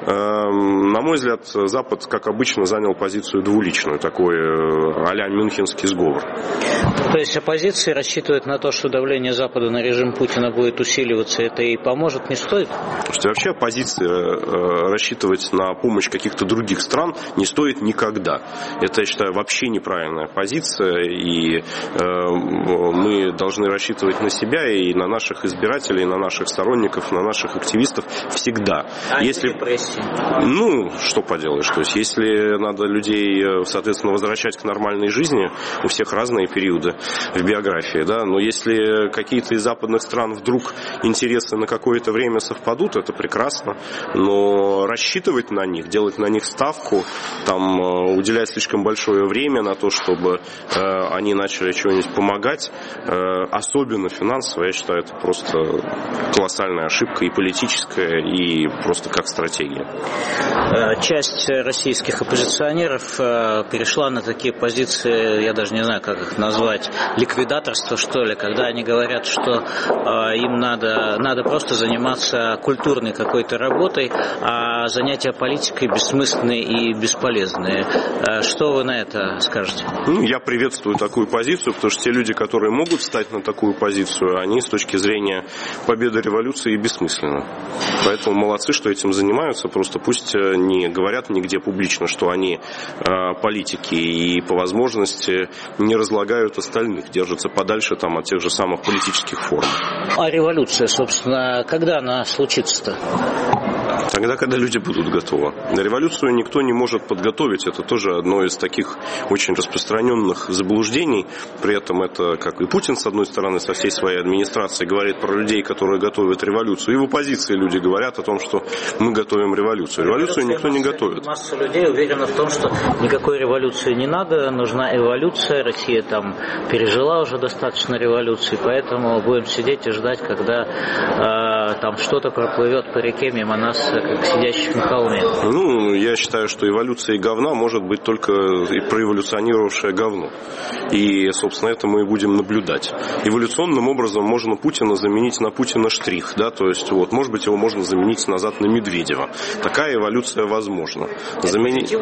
Speaker 6: на мой взгляд, Запад, как обычно, занял позицию двуличную, такой а-ля Мюнхенский сговор.
Speaker 5: То есть оппозиция рассчитывает на то, что давление Запада на режим Путина будет усиливаться, это и поможет, не стоит?
Speaker 6: Слушайте, вообще оппозиция рассчитывать на помощь каких-то других стран не стоит никогда. Это, я считаю, вообще неправильная позиция, и мы должны рассчитывать на себя и на наших избирателей, на наших сторонников, на наших активистов всегда. Если, ну, что поделаешь, то есть если надо людей, соответственно, возвращать к нормальной жизни, у всех разные периоды в биографии, да, но если какие-то из западных стран вдруг интересы на какое-то время совпадут, это прекрасно, но рассчитывать на них, делать на них ставку, там, уделять слишком большое время на то, чтобы они начали чего-нибудь помогать, особенно финансово, я считаю, это просто колоссальная ошибка и политическая, и просто как стратегия.
Speaker 5: Часть российских оппозиционеров перешла на такие позиции, я даже не знаю, как их назвать, ликвидаторство, что ли, когда они говорят, что им надо просто заниматься культурной какой-то работой, а занятия политикой бессмысленные и бесполезные. Что вы на это скажете?
Speaker 6: Ну, я приветствую такую позицию, потому что те люди, которые могут встать на такую позицию, они с точки зрения победы революции бессмысленны. Поэтому молодцы, что этим занимаются, просто пусть не говорят нигде публично, что они политики, и по возможности не разлагают остальных, держатся подальше там от тех же самых политических форм.
Speaker 5: А революция, собственно, когда она случится-то?
Speaker 6: Тогда, когда люди будут готовы. На революцию никто не может подготовить. Это тоже одно из таких очень распространенных заблуждений. При этом это, как и Путин, с одной стороны, со всей своей администрацией говорит про людей, которые готовят революцию. И в оппозиции люди говорят о том, что мы готовим революцию. Революцию никто не готовит.
Speaker 5: Масса людей уверена в том, что никакой революции не надо, нужна эволюция. Россия там пережила уже достаточно революций, поэтому будем сидеть и ждать, когда там что-то проплывет по реке мимо нас, как сидящих на холме.
Speaker 6: Ну, я считаю, что эволюция говна может быть только проэволюционировавшее говно. И, собственно, это мы и будем наблюдать. Эволюционным образом можно Путина заменить на Путина штрих, да, то есть, вот, может быть, его можно заменить назад на Медведева. Такая эволюция возможна. Заменить...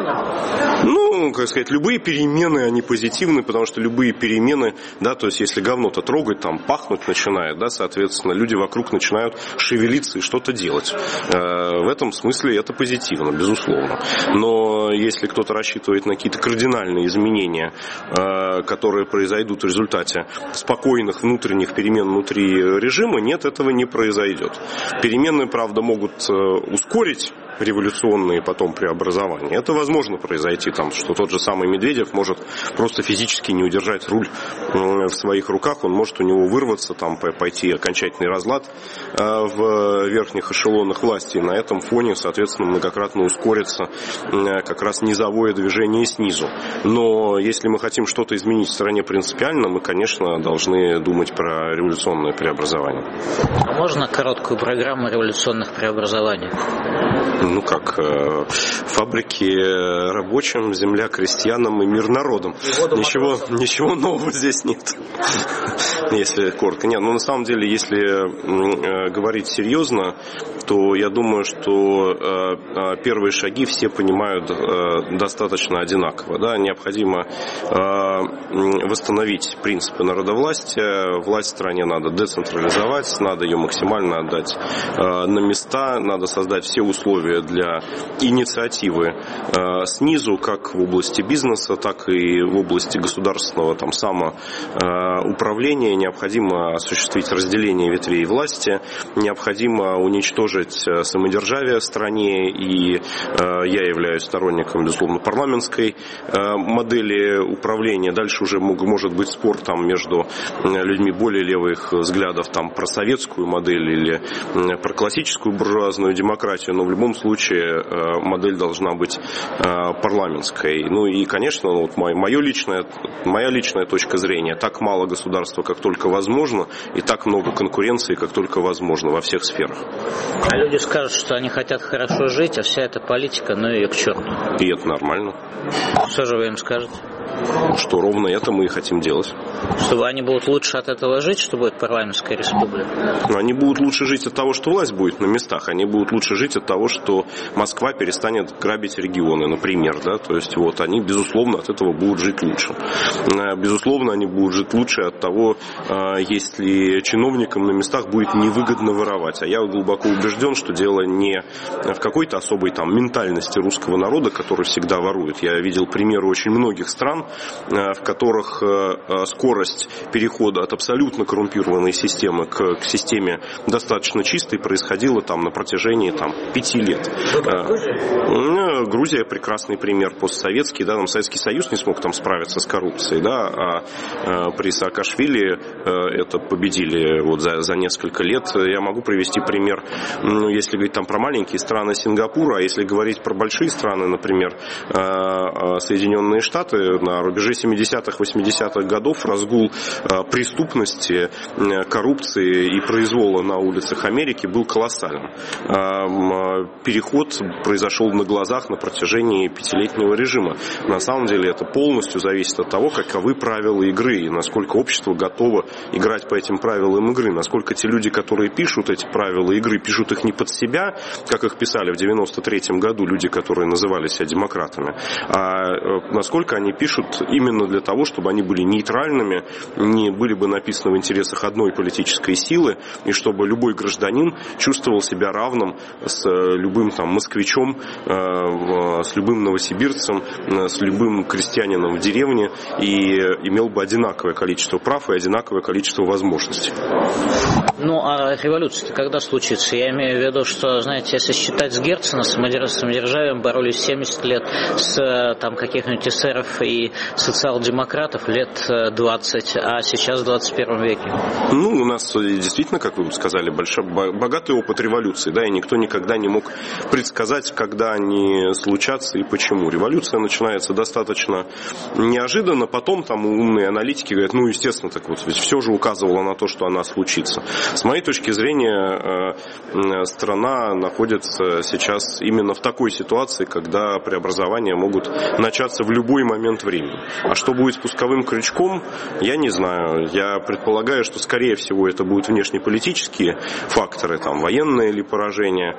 Speaker 6: Ну, как сказать, любые перемены, они позитивны, потому что любые перемены, да, то есть, если говно-то трогать, там, пахнуть начинает, да, соответственно, люди вокруг начинают шевелиться и что-то делать. В этом смысле это позитивно, безусловно. Но если кто-то рассчитывает на какие-то кардинальные изменения, которые произойдут в результате спокойных внутренних перемен внутри режима, нет, этого не произойдет. Перемены, правда, могут ускорить революционные потом преобразования. Это возможно произойти, там, что тот же самый Медведев может просто физически не удержать руль в своих руках, он может у него вырваться, там, пойти окончательный разлад в верхних эшелонах власти, и на этом фоне, соответственно, многократно ускорится как раз низовое движение снизу. Но если мы хотим что-то изменить в стране принципиально, мы, конечно, должны думать про революционное преобразование.
Speaker 5: А можно короткую программу революционных преобразований?
Speaker 6: Ну как, фабрики рабочим, земля крестьянам и мир народам. Ничего нового здесь нет. Если коротко. Нет, ну на самом деле, если говорить серьезно, то я думаю, что первые шаги все понимают достаточно одинаково. Да? Необходимо восстановить принципы народовластия. Власть в стране надо децентрализовать, надо ее максимально отдать на места, надо создать все условия для инициативы снизу, как в области бизнеса, так и в области государственного там, самоуправления. Необходимо осуществить разделение ветвей власти, необходимо уничтожить самодержавие в стране, и я являюсь сторонником, безусловно, парламентской модели управления. Дальше уже может быть спор там, между людьми более левых взглядов там, про советскую модель или про классическую буржуазную демократию, но в любом случае модель должна быть парламентской. Ну и, конечно, вот моя личная точка зрения, так мало государства, как только возможно, и так много конкуренции, как только возможно во всех сферах.
Speaker 5: А люди скажут, что они хотят хорошо жить, а вся эта политика, ну ее к черту.
Speaker 6: И это нормально.
Speaker 5: Что же вы им скажете?
Speaker 6: Что ровно это мы и хотим делать.
Speaker 5: Чтобы они будут лучше от этого жить, что будет парламентская республика?
Speaker 6: Они будут лучше жить от того, что власть будет на местах. Они будут лучше жить от того, что Москва перестанет грабить регионы, например. Да? То есть вот, они, безусловно, от этого будут жить лучше. Безусловно, они будут жить лучше от того, если чиновникам на местах будет невыгодно воровать. А я глубоко убежден, что дело не в какой-то особой там, ментальности русского народа, который всегда ворует. Я видел примеры очень многих стран, в которых скорость перехода от абсолютно коррумпированной системы к системе достаточно чистой происходила там, на протяжении 5 лет. Грузия прекрасный пример, постсоветский, да, там Советский Союз не смог там справиться с коррупцией, да, а при Саакашвили это победили вот за несколько лет. Я могу привести пример, если говорить там про маленькие страны Сингапура, а если говорить про большие страны, например, Соединенные Штаты, на рубеже 70-х, 80-х годов разгул преступности, коррупции и произвола на улицах Америки был колоссальным. Переход произошел на глазах на протяжении 5-летнего режима. На самом деле это полностью зависит от того, каковы правила игры и насколько общество готово играть по этим правилам игры. Насколько те люди, которые пишут эти правила игры, пишут их не под себя, как их писали в 93-м году люди, которые называли себя демократами, а насколько они пишут именно для того, чтобы они были нейтральными, не были бы написаны в интересах одной политической силы, и чтобы любой гражданин чувствовал себя равным с любым там москвичом, с любым новосибирцем, с любым крестьянином в деревне, и имел бы одинаковое количество прав и одинаковое количество возможностей.
Speaker 5: Ну, а революция-то когда случится? Я имею в виду, что, знаете, если считать с Герцена, с самодержавием боролись 70 лет, с там каких-нибудь эсеров и социал-демократов лет 20, а сейчас в 21 веке. Ну,
Speaker 6: у нас действительно, как вы сказали, богатый опыт революции, да, и никто никогда не мог предсказать, когда они случатся и почему. Революция начинается достаточно неожиданно, потом там умные аналитики говорят, ну, естественно, так вот, ведь все же указывало на то, что она случится. С моей точки зрения, страна находится сейчас именно в такой ситуации, когда преобразования могут начаться в любой момент времени. А что будет спусковым крючком, я не знаю. Я предполагаю, что, скорее всего, это будут внешнеполитические факторы, там, военное или поражение,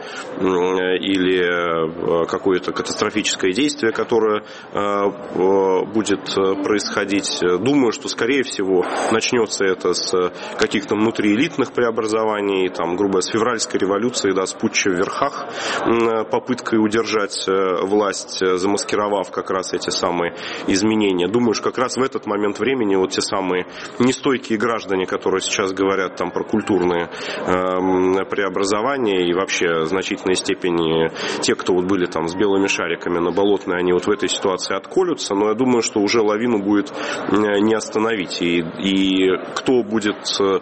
Speaker 6: или какое-то катастрофическое действие, которое будет происходить. Думаю, что, скорее всего, начнется это с каких-то внутриэлитных преобразований, там, грубо говоря, с февральской революции, да, с путча в верхах, попыткой удержать власть, замаскировав как раз эти самые изменения. Думаю, что как раз в этот момент времени вот те самые нестойкие граждане, которые сейчас говорят там про культурные преобразования и вообще в значительной степени те, кто вот были там с белыми шариками на Болотной, они вот в этой ситуации отколются, но я думаю, что уже лавину будет не остановить. И кто будет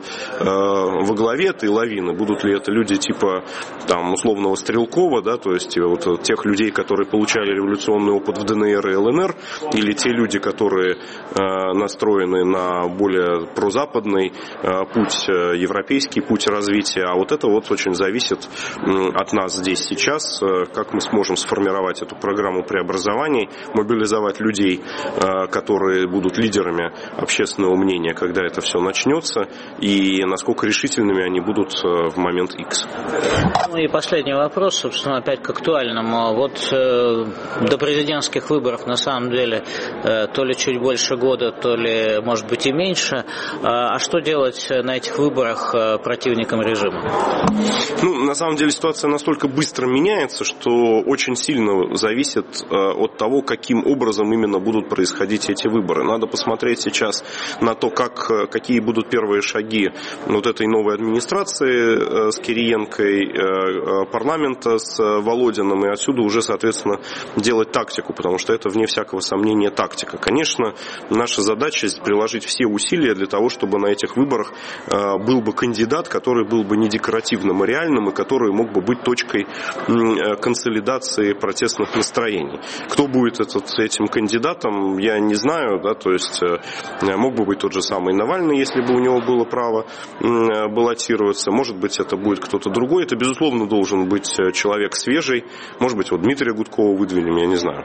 Speaker 6: во главе этой лавины, будут ли это люди типа там условного Стрелкова, да, то есть вот тех людей, которые получали революционный опыт в ДНР и ЛНР, или те люди, которые настроены на более прозападный путь, европейский путь развития. А вот это вот очень зависит от нас здесь сейчас, как мы сможем сформировать эту программу преобразований, мобилизовать людей, которые будут лидерами общественного мнения, когда это все начнется, и насколько решительными они будут в момент X.
Speaker 5: Ну и последний вопрос, собственно, опять к актуальному. Вот до президентских выборов, на самом деле, то ли чуть больше года, то ли, может быть, и меньше. А что делать на этих выборах противникам режима?
Speaker 6: Ну, на самом деле, ситуация настолько быстро меняется, что очень сильно зависит от того, каким образом именно будут происходить эти выборы. Надо посмотреть сейчас на то, какие будут первые шаги вот этой новой администрации с Кириенкой, парламента с Володиным, и отсюда уже, соответственно, делать тактику, потому что это, вне всякого сомнения, тактика. Конечно, наша задача приложить все усилия для того, чтобы на этих выборах был бы кандидат, который был бы не декоративным, а реальным, и который мог бы быть точкой консолидации протестных настроений. Кто будет этим кандидатом, я не знаю, да, то есть мог бы быть тот же самый Навальный, если бы у него было право баллотироваться, может быть, это будет кто-то другой, это, безусловно, должен быть человек свежий, может быть, вот Дмитрия Гудкова выдвинем, я не знаю,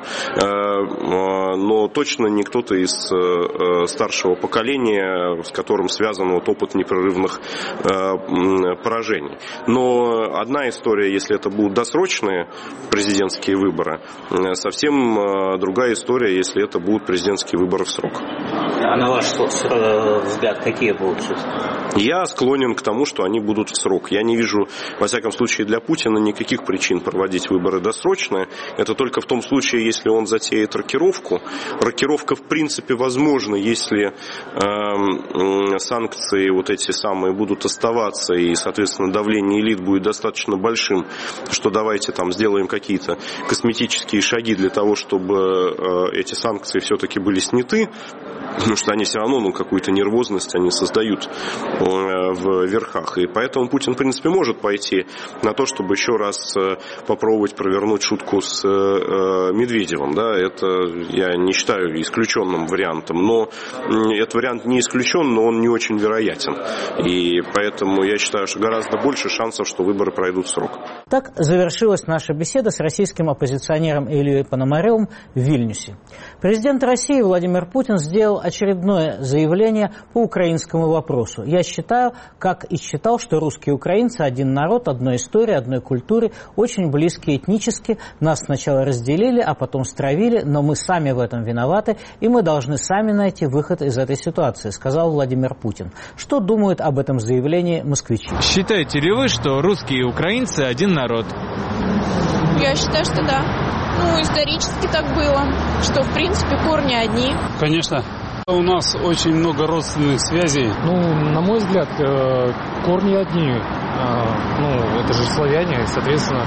Speaker 6: но точно не кто-то из старшего поколения, с которым связан вот опыт непрерывных поражений. Но одна история, если это будут досрочные президентские выборы, совсем другая история, если это будут президентские выборы в срок.
Speaker 5: А на ваш взгляд, какие будут?
Speaker 6: Я склонен к тому, что они будут в срок. Я не вижу, во всяком случае, для Путина никаких причин проводить выборы досрочные. Это только в том случае, если он затеет рокировку. Рокировка, в принципе, возможна, если санкции вот эти самые будут оставаться, и, соответственно, давление элит будет достаточно большим, что давайте там сделаем какие-то косметические шаги для того, чтобы эти санкции все-таки были сняты, потому что они все равно какую-то нервозность они создают в верхах. И поэтому Путин, в принципе, может пойти на то, чтобы еще раз попробовать провернуть шутку с Медведевым. Да? Это я не считаю исключенным вариантом. Но этот вариант не исключен, но он не очень вероятен. И поэтому я считаю, что гораздо больше шансов, что выборы пройдут в срок.
Speaker 5: Так завершилась наша беседа с российским оппозиционером Ильей Пономаревым в Вильнюсе. Президент России Владимир Путин сделал очередное заявление по украинскому вопросу. Я считаю, как и считал, что русские и украинцы один народ, одной истории, одной культуре, очень близкие этнически. Нас сначала разделили, а потом стравили, но мы сами в этом виноваты, и мы должны сами найти выход из этой ситуации, сказал Владимир Путин. Что думают об этом заявлении москвичи?
Speaker 7: Считаете ли вы, что русские и украинцы один народ?
Speaker 8: Я считаю, что да. Исторически так было, что, в принципе, корни одни.
Speaker 9: Конечно. У нас очень много родственных связей.
Speaker 10: На мой взгляд, корни одни. Это же славяне, соответственно.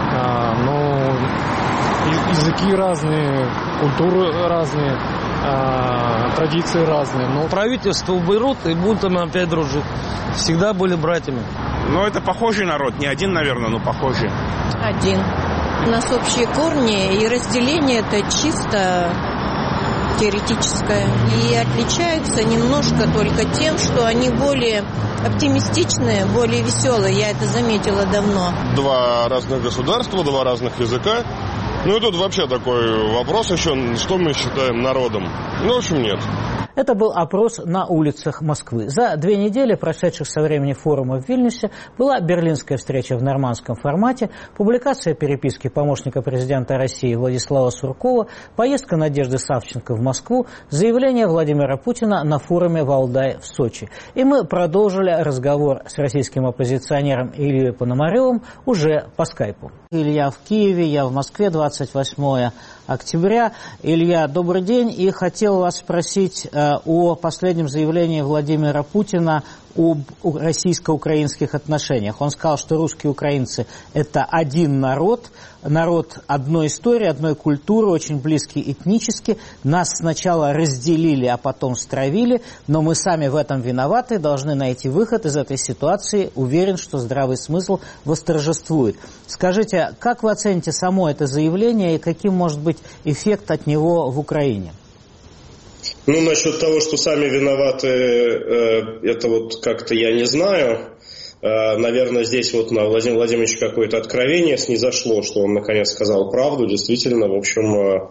Speaker 10: Но языки разные, культуры разные, традиции разные. Но
Speaker 11: правительство уберут и будут там опять дружить. Всегда были братьями.
Speaker 12: Это похожий народ. Не один, наверное, но похожий.
Speaker 13: Один. У нас общие корни, и разделение это чисто теоретическое. И отличаются немножко только тем, что они более оптимистичные, более веселые. Я это заметила давно.
Speaker 14: Два разных государства, два разных языка. И тут вообще такой вопрос еще, что мы считаем народом. В общем, нет.
Speaker 5: Это был опрос на улицах Москвы. За 2 недели, прошедших со времени форума в Вильнюсе, была берлинская встреча в нормандском формате, публикация переписки помощника президента России Владислава Суркова, поездка Надежды Савченко в Москву, заявление Владимира Путина на форуме «Валдай» в Сочи. И мы продолжили разговор с российским оппозиционером Ильей Пономаревым уже по скайпу. Илья в Киеве, я в Москве, 28 октября. Илья, добрый день. И хотел вас спросить о последнем заявлении Владимира Путина об российско-украинских отношениях. Он сказал, что русские и украинцы – это один народ, народ одной истории, одной культуры, очень близкий этнически. Нас сначала разделили, а потом стравили, но мы сами в этом виноваты, должны найти выход из этой ситуации. Уверен, что здравый смысл восторжествует. Скажите, как вы оцените само это заявление и каким может быть эффект от него в Украине?
Speaker 15: Ну, насчет того, что сами виноваты, это вот как-то я не знаю. Наверное, здесь вот на Владимира Владимировича какое-то откровение снизошло, что он наконец сказал правду. Действительно, в общем,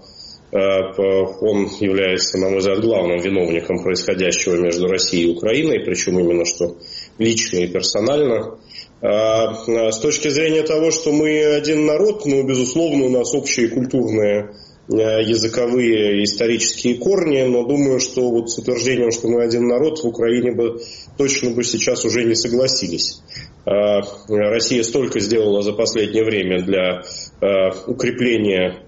Speaker 15: он является, на мой взгляд, главным виновником происходящего между Россией и Украиной, причем именно что лично и персонально. С точки зрения того, что мы один народ, ну, безусловно, у нас общие культурные, языковые, исторические корни, но думаю, что вот с утверждением, что мы один народ, в Украине бы точно бы сейчас уже не согласились. Россия столько сделала за последнее время для укрепления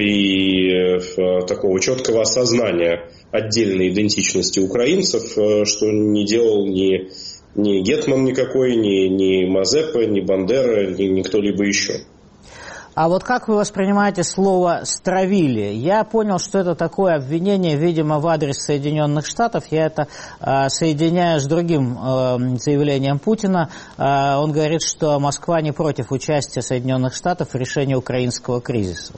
Speaker 15: и такого четкого осознания отдельной идентичности украинцев, что не делал ни Гетман никакой, ни Мазепа, ни Бандера, ни кто-либо еще.
Speaker 5: А вот как вы воспринимаете слово «стравили»? Я понял, что это такое обвинение, видимо, в адрес Соединенных Штатов. Я это соединяю с другим заявлением Путина. Он говорит, что Москва не против участия Соединенных Штатов в решении украинского кризиса.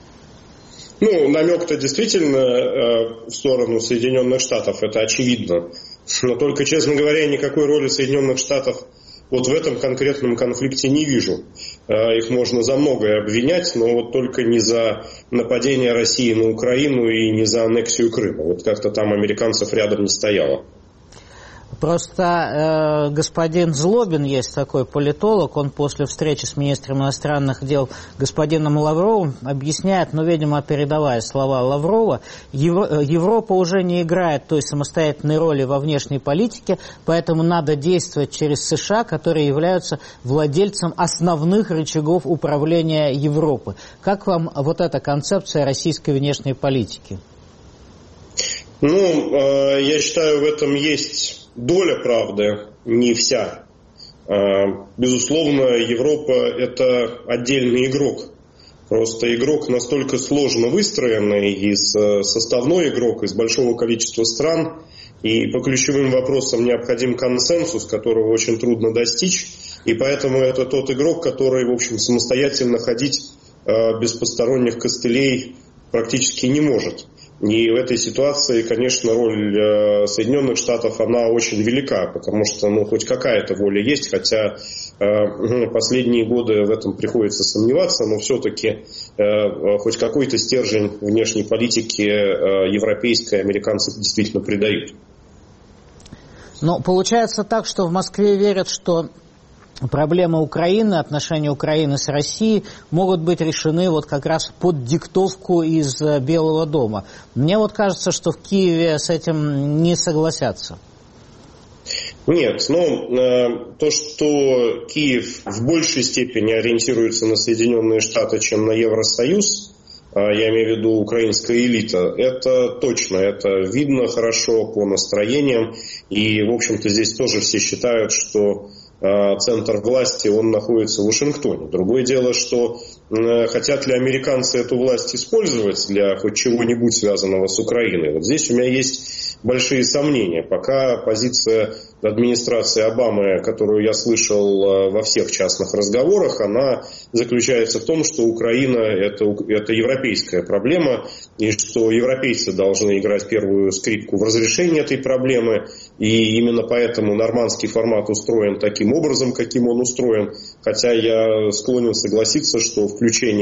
Speaker 15: Ну, намек-то действительно в сторону Соединенных Штатов, это очевидно. Но только, честно говоря, никакой роли Соединенных Штатов вот в этом конкретном конфликте не вижу. Их можно за многое обвинять, но вот только не за нападение России на Украину и не за аннексию Крыма. Вот как-то там американцев рядом не стояло.
Speaker 5: Просто господин Злобин, есть такой политолог, он после встречи с министром иностранных дел господином Лавровым объясняет, ну, видимо, передавая слова Лаврова, Европа уже не играет той самостоятельной роли во внешней политике, поэтому надо действовать через США, которые являются владельцем основных рычагов управления Европы. Как вам вот эта концепция российской внешней политики?
Speaker 15: Ну, я считаю, в этом есть доля правды, не вся. Безусловно, Европа – это отдельный игрок. Просто игрок настолько сложно выстроенный, из составной игрок, из большого количества стран. И по ключевым вопросам необходим консенсус, которого очень трудно достичь. И поэтому это тот игрок, который, в общем, самостоятельно ходить без посторонних костылей практически не может. И в этой ситуации, конечно, роль Соединенных Штатов, она очень велика, потому что, ну, хоть какая-то воля есть, хотя последние годы в этом приходится сомневаться, но все-таки хоть какой-то стержень внешней политики европейской американцы действительно придают.
Speaker 5: Но получается так, что в Москве верят, что проблемы Украины, отношения Украины с Россией могут быть решены вот как раз под диктовку из Белого дома. Мне вот кажется, что в Киеве с этим не согласятся.
Speaker 15: Нет, но то, что Киев в большей степени ориентируется на Соединенные Штаты, чем на Евросоюз, я имею в виду украинская элита, это точно, это видно хорошо по настроениям. И, в общем-то, здесь тоже все считают, что центр власти, он находится в Вашингтоне. Другое дело, что хотят ли американцы эту власть использовать для хоть чего-нибудь связанного с Украиной. Вот здесь у меня есть большие сомнения. Пока позиция администрации Обамы, которую я слышал во всех частных разговорах, она заключается в том, что Украина это европейская проблема, и что европейцы должны играть первую скрипку в разрешении этой проблемы. И именно поэтому нормандский формат устроен таким образом, каким он устроен. Хотя я склонен согласиться, что включение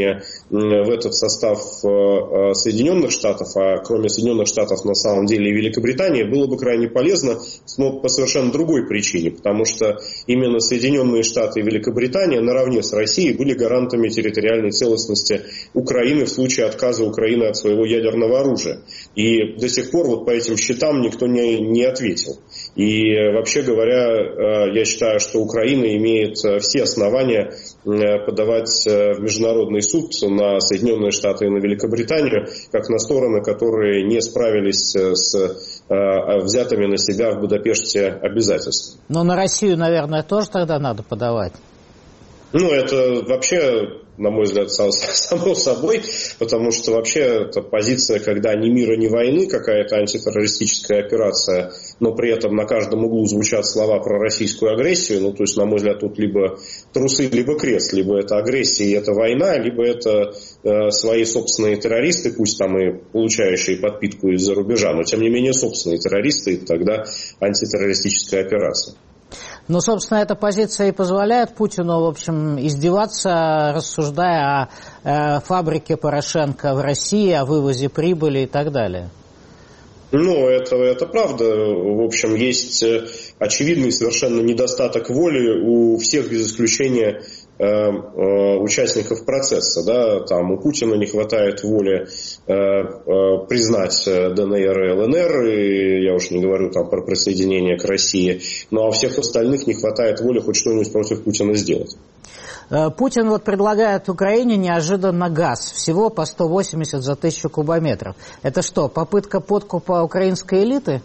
Speaker 15: в этот состав Соединенных Штатов, а кроме Соединенных Штатов на самом деле и Великобритании, было бы крайне полезно, но по совершенно другой причине, потому что именно Соединенные Штаты и Великобритания наравне с Россией были гарантами территориальной целостности Украины в случае отказа Украины от своего ядерного оружия. И до сих пор вот по этим счетам никто не ответил. И вообще говоря, я считаю, что Украина имеет все основания подавать в Международный суд на Соединенные Штаты и на Великобританию, как на стороны, которые не справились с взятыми на себя в Будапеште обязательствами.
Speaker 5: Но на Россию, наверное, тоже тогда надо подавать?
Speaker 15: Ну, это вообще, на мой взгляд, само собой, потому что вообще это позиция, когда ни мира, ни войны, какая-то антитеррористическая операция, но при этом на каждом углу звучат слова про российскую агрессию. Ну, то есть, на мой взгляд, тут либо трусы, либо крест, либо это агрессия и это война, либо это свои собственные террористы, пусть там и получающие подпитку из-за рубежа, но тем не менее собственные террористы, и тогда антитеррористическая операция.
Speaker 5: Ну, собственно, эта позиция и позволяет Путину, в общем, издеваться, рассуждая о фабрике Порошенко в России, о вывозе прибыли и так далее.
Speaker 15: Ну, это правда. В общем, есть очевидный совершенно недостаток воли у всех без исключения участников процесса. Да? Там у Путина не хватает воли признать ДНР и ЛНР, и я уж не говорю там про присоединение к России, но у всех остальных не хватает воли хоть что-нибудь против Путина сделать.
Speaker 5: Путин вот предлагает Украине неожиданно газ, всего по 180 за 1000 кубометров. Это что, попытка подкупа украинской элиты?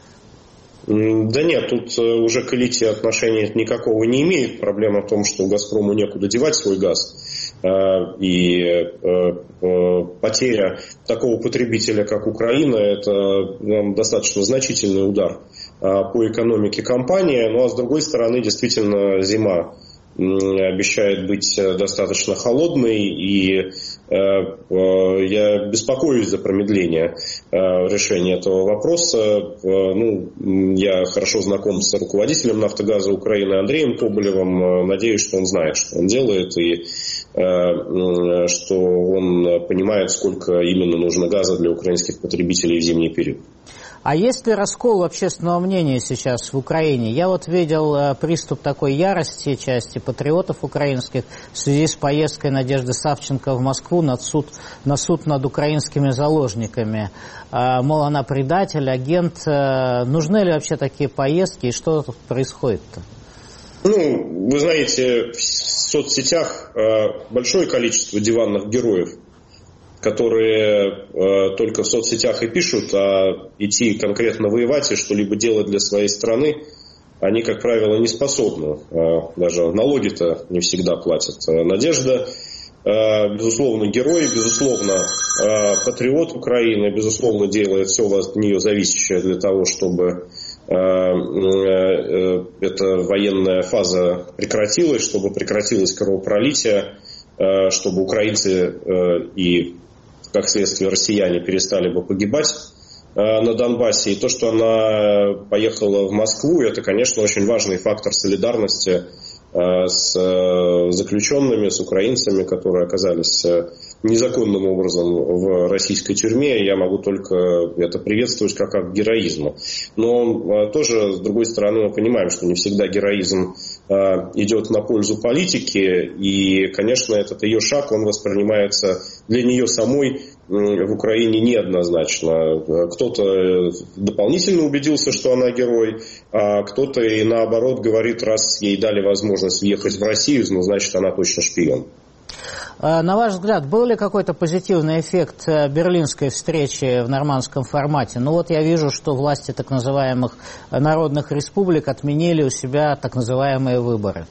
Speaker 15: Да нет, тут уже к элите отношения никакого не имеет. Проблема в том, что «Газпрому» некуда девать свой газ. И потеря такого потребителя, как Украина, это достаточно значительный удар по экономике компании. Ну а с другой стороны, действительно, зима обещает быть достаточно холодной, и я беспокоюсь за промедление решения этого вопроса. Ну, я хорошо знаком с руководителем «Нафтогаза Украины» Андреем Коболевым. Надеюсь, что он знает, что он делает, и что он понимает, сколько именно нужно газа для украинских потребителей в зимний период.
Speaker 5: А есть ли раскол общественного мнения сейчас в Украине? Я вот видел приступ такой ярости части патриотов украинских в связи с поездкой Надежды Савченко в Москву на суд над украинскими заложниками. Мол, она предатель, агент. Нужны ли вообще такие поездки и что тут происходит-то?
Speaker 15: Ну, вы знаете, в соцсетях большое количество диванных героев, которые только в соцсетях и пишут, а идти конкретно воевать и что-либо делать для своей страны, они, как правило, не способны. Даже налоги-то не всегда платят. Надежда, безусловно, герой, безусловно, патриот Украины, безусловно, делает все от нее зависящее для того, чтобы эта военная фаза прекратилась, чтобы прекратилось кровопролитие, чтобы украинцы и, как следствие, россияне перестали бы погибать на Донбассе. И то, что она поехала в Москву, это, конечно, очень важный фактор солидарности с заключенными, с украинцами, которые оказались незаконным образом в российской тюрьме. Я могу только это приветствовать как акт героизма. Но тоже, с другой стороны, мы понимаем, что не всегда героизм идет на пользу политики. И, конечно, этот ее шаг, он воспринимается для нее самой в Украине неоднозначно. Кто-то дополнительно убедился, что она герой, а кто-то и наоборот говорит, раз ей дали возможность въехать в Россию, ну, значит, она точно шпион.
Speaker 5: На ваш взгляд, был ли какой-то позитивный эффект берлинской встречи в нормандском формате? Ну вот я вижу, что власти так называемых народных республик отменили у себя так называемые выборы.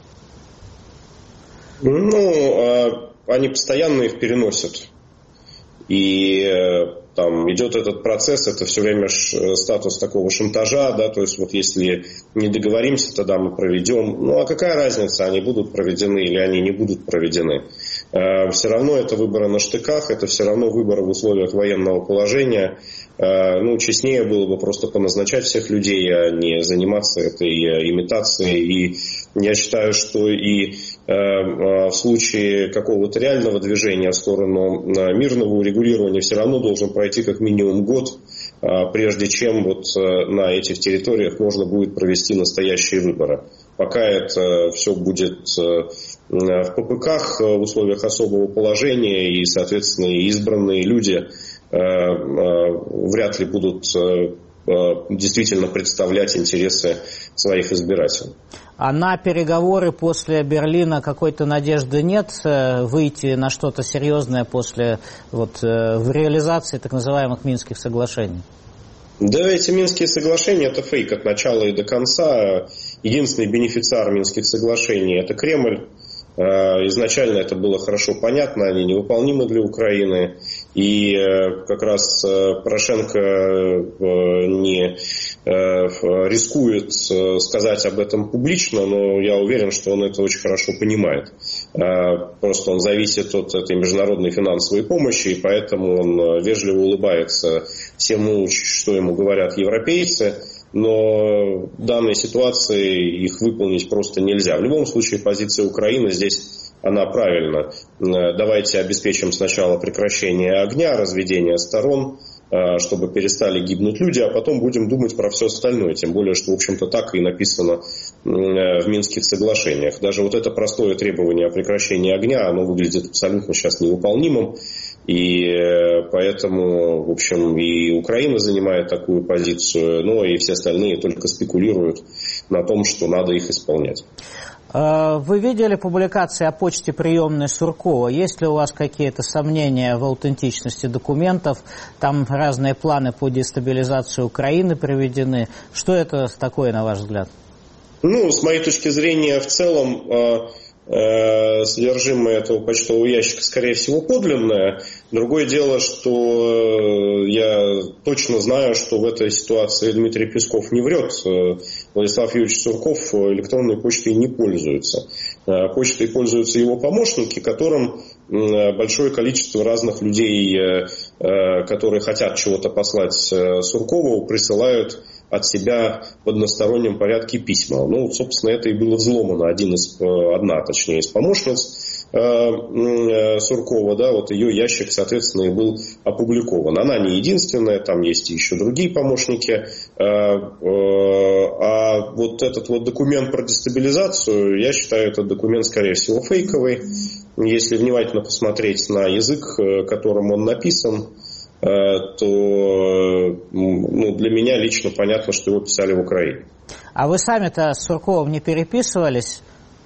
Speaker 15: Ну, они постоянно их переносят. И там идет этот процесс, это все время статус такого шантажа, да, то есть вот если не договоримся, тогда мы проведем. Ну а какая разница, они будут проведены или они не будут проведены? Все равно это выборы на штыках, это все равно выборы в условиях военного положения. Ну, честнее было бы просто поназначать всех людей, а не заниматься этой имитацией. И я считаю, что и в случае какого-то реального движения в сторону мирного урегулирования все равно должен пройти как минимум год, прежде чем вот на этих территориях можно будет провести настоящие выборы. Пока это все будет в ППК в условиях особого положения, и, соответственно, избранные люди вряд ли будут действительно представлять интересы своих избирателей.
Speaker 5: А на переговоры после Берлина какой-то надежды нет выйти на что-то серьезное после в реализации так называемых Минских соглашений?
Speaker 15: Да, эти Минские соглашения – это фейк от начала и до конца. Единственный бенефициар Минских соглашений – это Кремль. Изначально это было хорошо понятно, они невыполнимы для Украины. И как раз Порошенко не рискует сказать об этом публично, но я уверен, что он это очень хорошо понимает. Просто он зависит от этой международной финансовой помощи, и поэтому он вежливо улыбается всему, что ему говорят европейцы. Но в данной ситуации их выполнить просто нельзя. В любом случае позиция Украины здесь, она правильна. Давайте обеспечим сначала прекращение огня, разведение сторон, чтобы перестали гибнуть люди, а потом будем думать про все остальное. Тем более, что, в общем-то, так и написано в Минских соглашениях. Даже вот это простое требование о прекращении огня, оно выглядит абсолютно сейчас невыполнимым. И поэтому, в общем, и Украина занимает такую позицию, но и все остальные только спекулируют на том, что надо их исполнять.
Speaker 5: Вы видели публикации о почте приемной Суркова? Есть ли у вас какие-то сомнения в аутентичности документов? Там разные планы по дестабилизации Украины приведены. Что это такое, на ваш взгляд?
Speaker 15: С моей точки зрения, в целом содержимое этого почтового ящика, скорее всего, подлинное. Другое дело, что я точно знаю, что в этой ситуации Дмитрий Песков не врет. Владислав Юрьевич Сурков электронной почтой не пользуется. Почтой пользуются его помощники, которым большое количество разных людей, которые хотят чего-то послать Суркову, присылают от себя в одностороннем порядке письма. Собственно, это и было взломано. Одна из помощниц Суркова, ее ящик, соответственно, и был опубликован. Она не единственная, там есть еще другие помощники. А вот этот документ про дестабилизацию, я считаю, этот документ, скорее всего, фейковый. Если внимательно посмотреть на язык, которым он написан, то для меня лично понятно, что его писали в Украине.
Speaker 5: А вы сами-то с Сурковым не переписывались?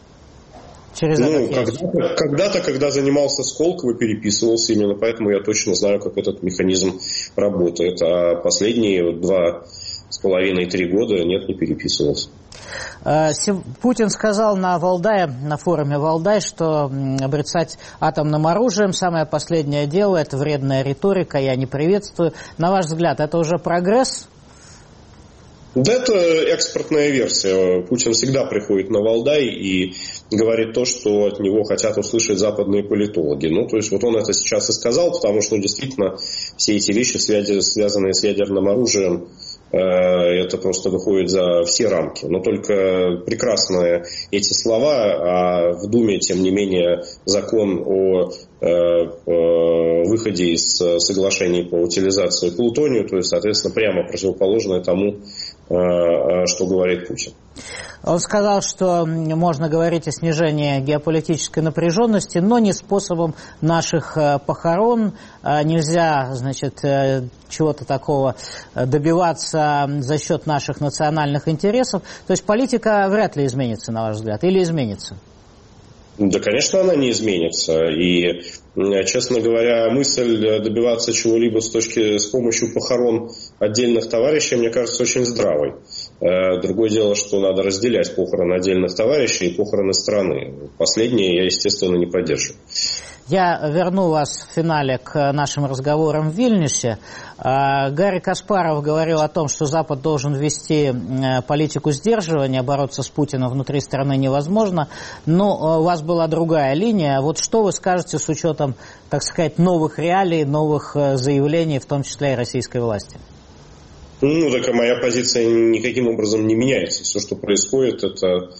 Speaker 15: Когда-то, когда занимался Сколково, переписывался именно, поэтому я точно знаю, как этот механизм работает. А последние 2,5-3 года не переписывался.
Speaker 5: Путин сказал на форуме Валдай, что обрицать атомным оружием самое последнее дело, это вредная риторика, я не приветствую. На ваш взгляд, это уже прогресс?
Speaker 15: Да, это экспортная версия. Путин всегда приходит на Валдай и говорит то, что от него хотят услышать западные политологи. То есть он это сейчас и сказал, потому что действительно все эти вещи, связанные с ядерным оружием, это просто выходит за все рамки. Но только прекрасные эти слова, а в Думе, тем не менее, закон о выходе из соглашений по утилизации плутония, то есть, соответственно, прямо противоположное тому, что говорит Путин.
Speaker 5: Он сказал, что можно говорить о снижении геополитической напряженности, но не способом наших похорон. Нельзя, чего-то такого добиваться за счет наших национальных интересов. То есть политика вряд ли изменится, на ваш взгляд, или изменится?
Speaker 15: Да, конечно, она не изменится. И, честно говоря, мысль добиваться чего-либо с помощью похорон отдельных товарищей, мне кажется, очень здравой. Другое дело, что надо разделять похороны отдельных товарищей и похороны страны. Последнее я, естественно, не поддерживаю.
Speaker 5: Я верну вас в финале к нашим разговорам в Вильнюсе. Гарри Каспаров говорил о том, что Запад должен вести политику сдерживания, бороться с Путиным внутри страны невозможно, но у вас была другая линия. Вот что вы скажете с учетом, так сказать, новых реалий, новых заявлений, в том числе и российской власти?
Speaker 15: Так моя позиция никаким образом не меняется. Все, что происходит, это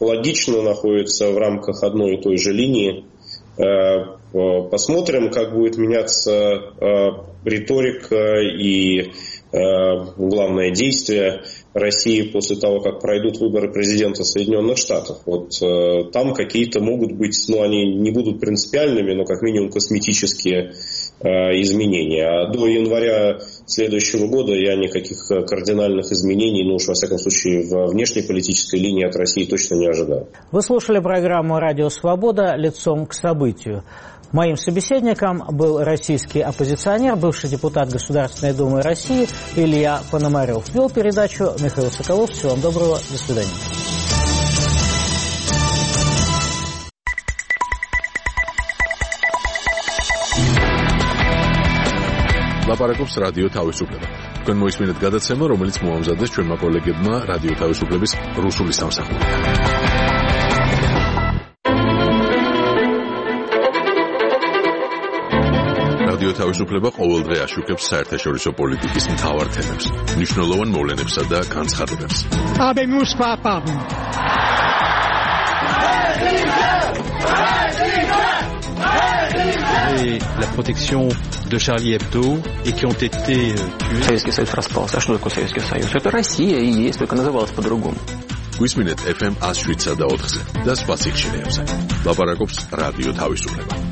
Speaker 15: логично находится в рамках одной и той же линии. Посмотрим, как будет меняться риторика и главное действие России после того, как пройдут выборы президента Соединенных Штатов. Вот там какие-то могут быть, они не будут принципиальными, но как минимум косметические изменения. А до января следующего года я никаких кардинальных изменений, уж во всяком случае в внешней политической линии от России точно не ожидаю.
Speaker 5: Вы слушали программу «Радио Свобода. Лицом к событию». Моим собеседником был российский оппозиционер, бывший депутат Государственной Думы России Илья Пономарев. Вел передачу Михаил Соколов. Всего вам доброго. До свидания.
Speaker 4: ლაპარაკობს რადიო თავისუფლება. თქვენ მოისმინეთ გადაცემა, რომელიც მოამზადეს ჩვენმა კოლეგებმა რადიო თავისუფლების რუსული სამსახურიდან. რადიო თავისუფლება ყოველდღე აშუქებს საერთაშორისო პოლიტიკის მთავარ თემებს, მნიშვნელოვან მოვლენებსა და განცხადებებს.
Speaker 16: Et la protection de Charlie Hebdo et qui ont été tués.
Speaker 17: Советский Союз распался. А что такое Советский Союз? Это Россия и есть, только называлась по-другому.
Speaker 4: გვისმინეთ FM 107.4-ზე და სხვა სიხშირეებზე. ლაპარაკობს რადიო თავისუფლება.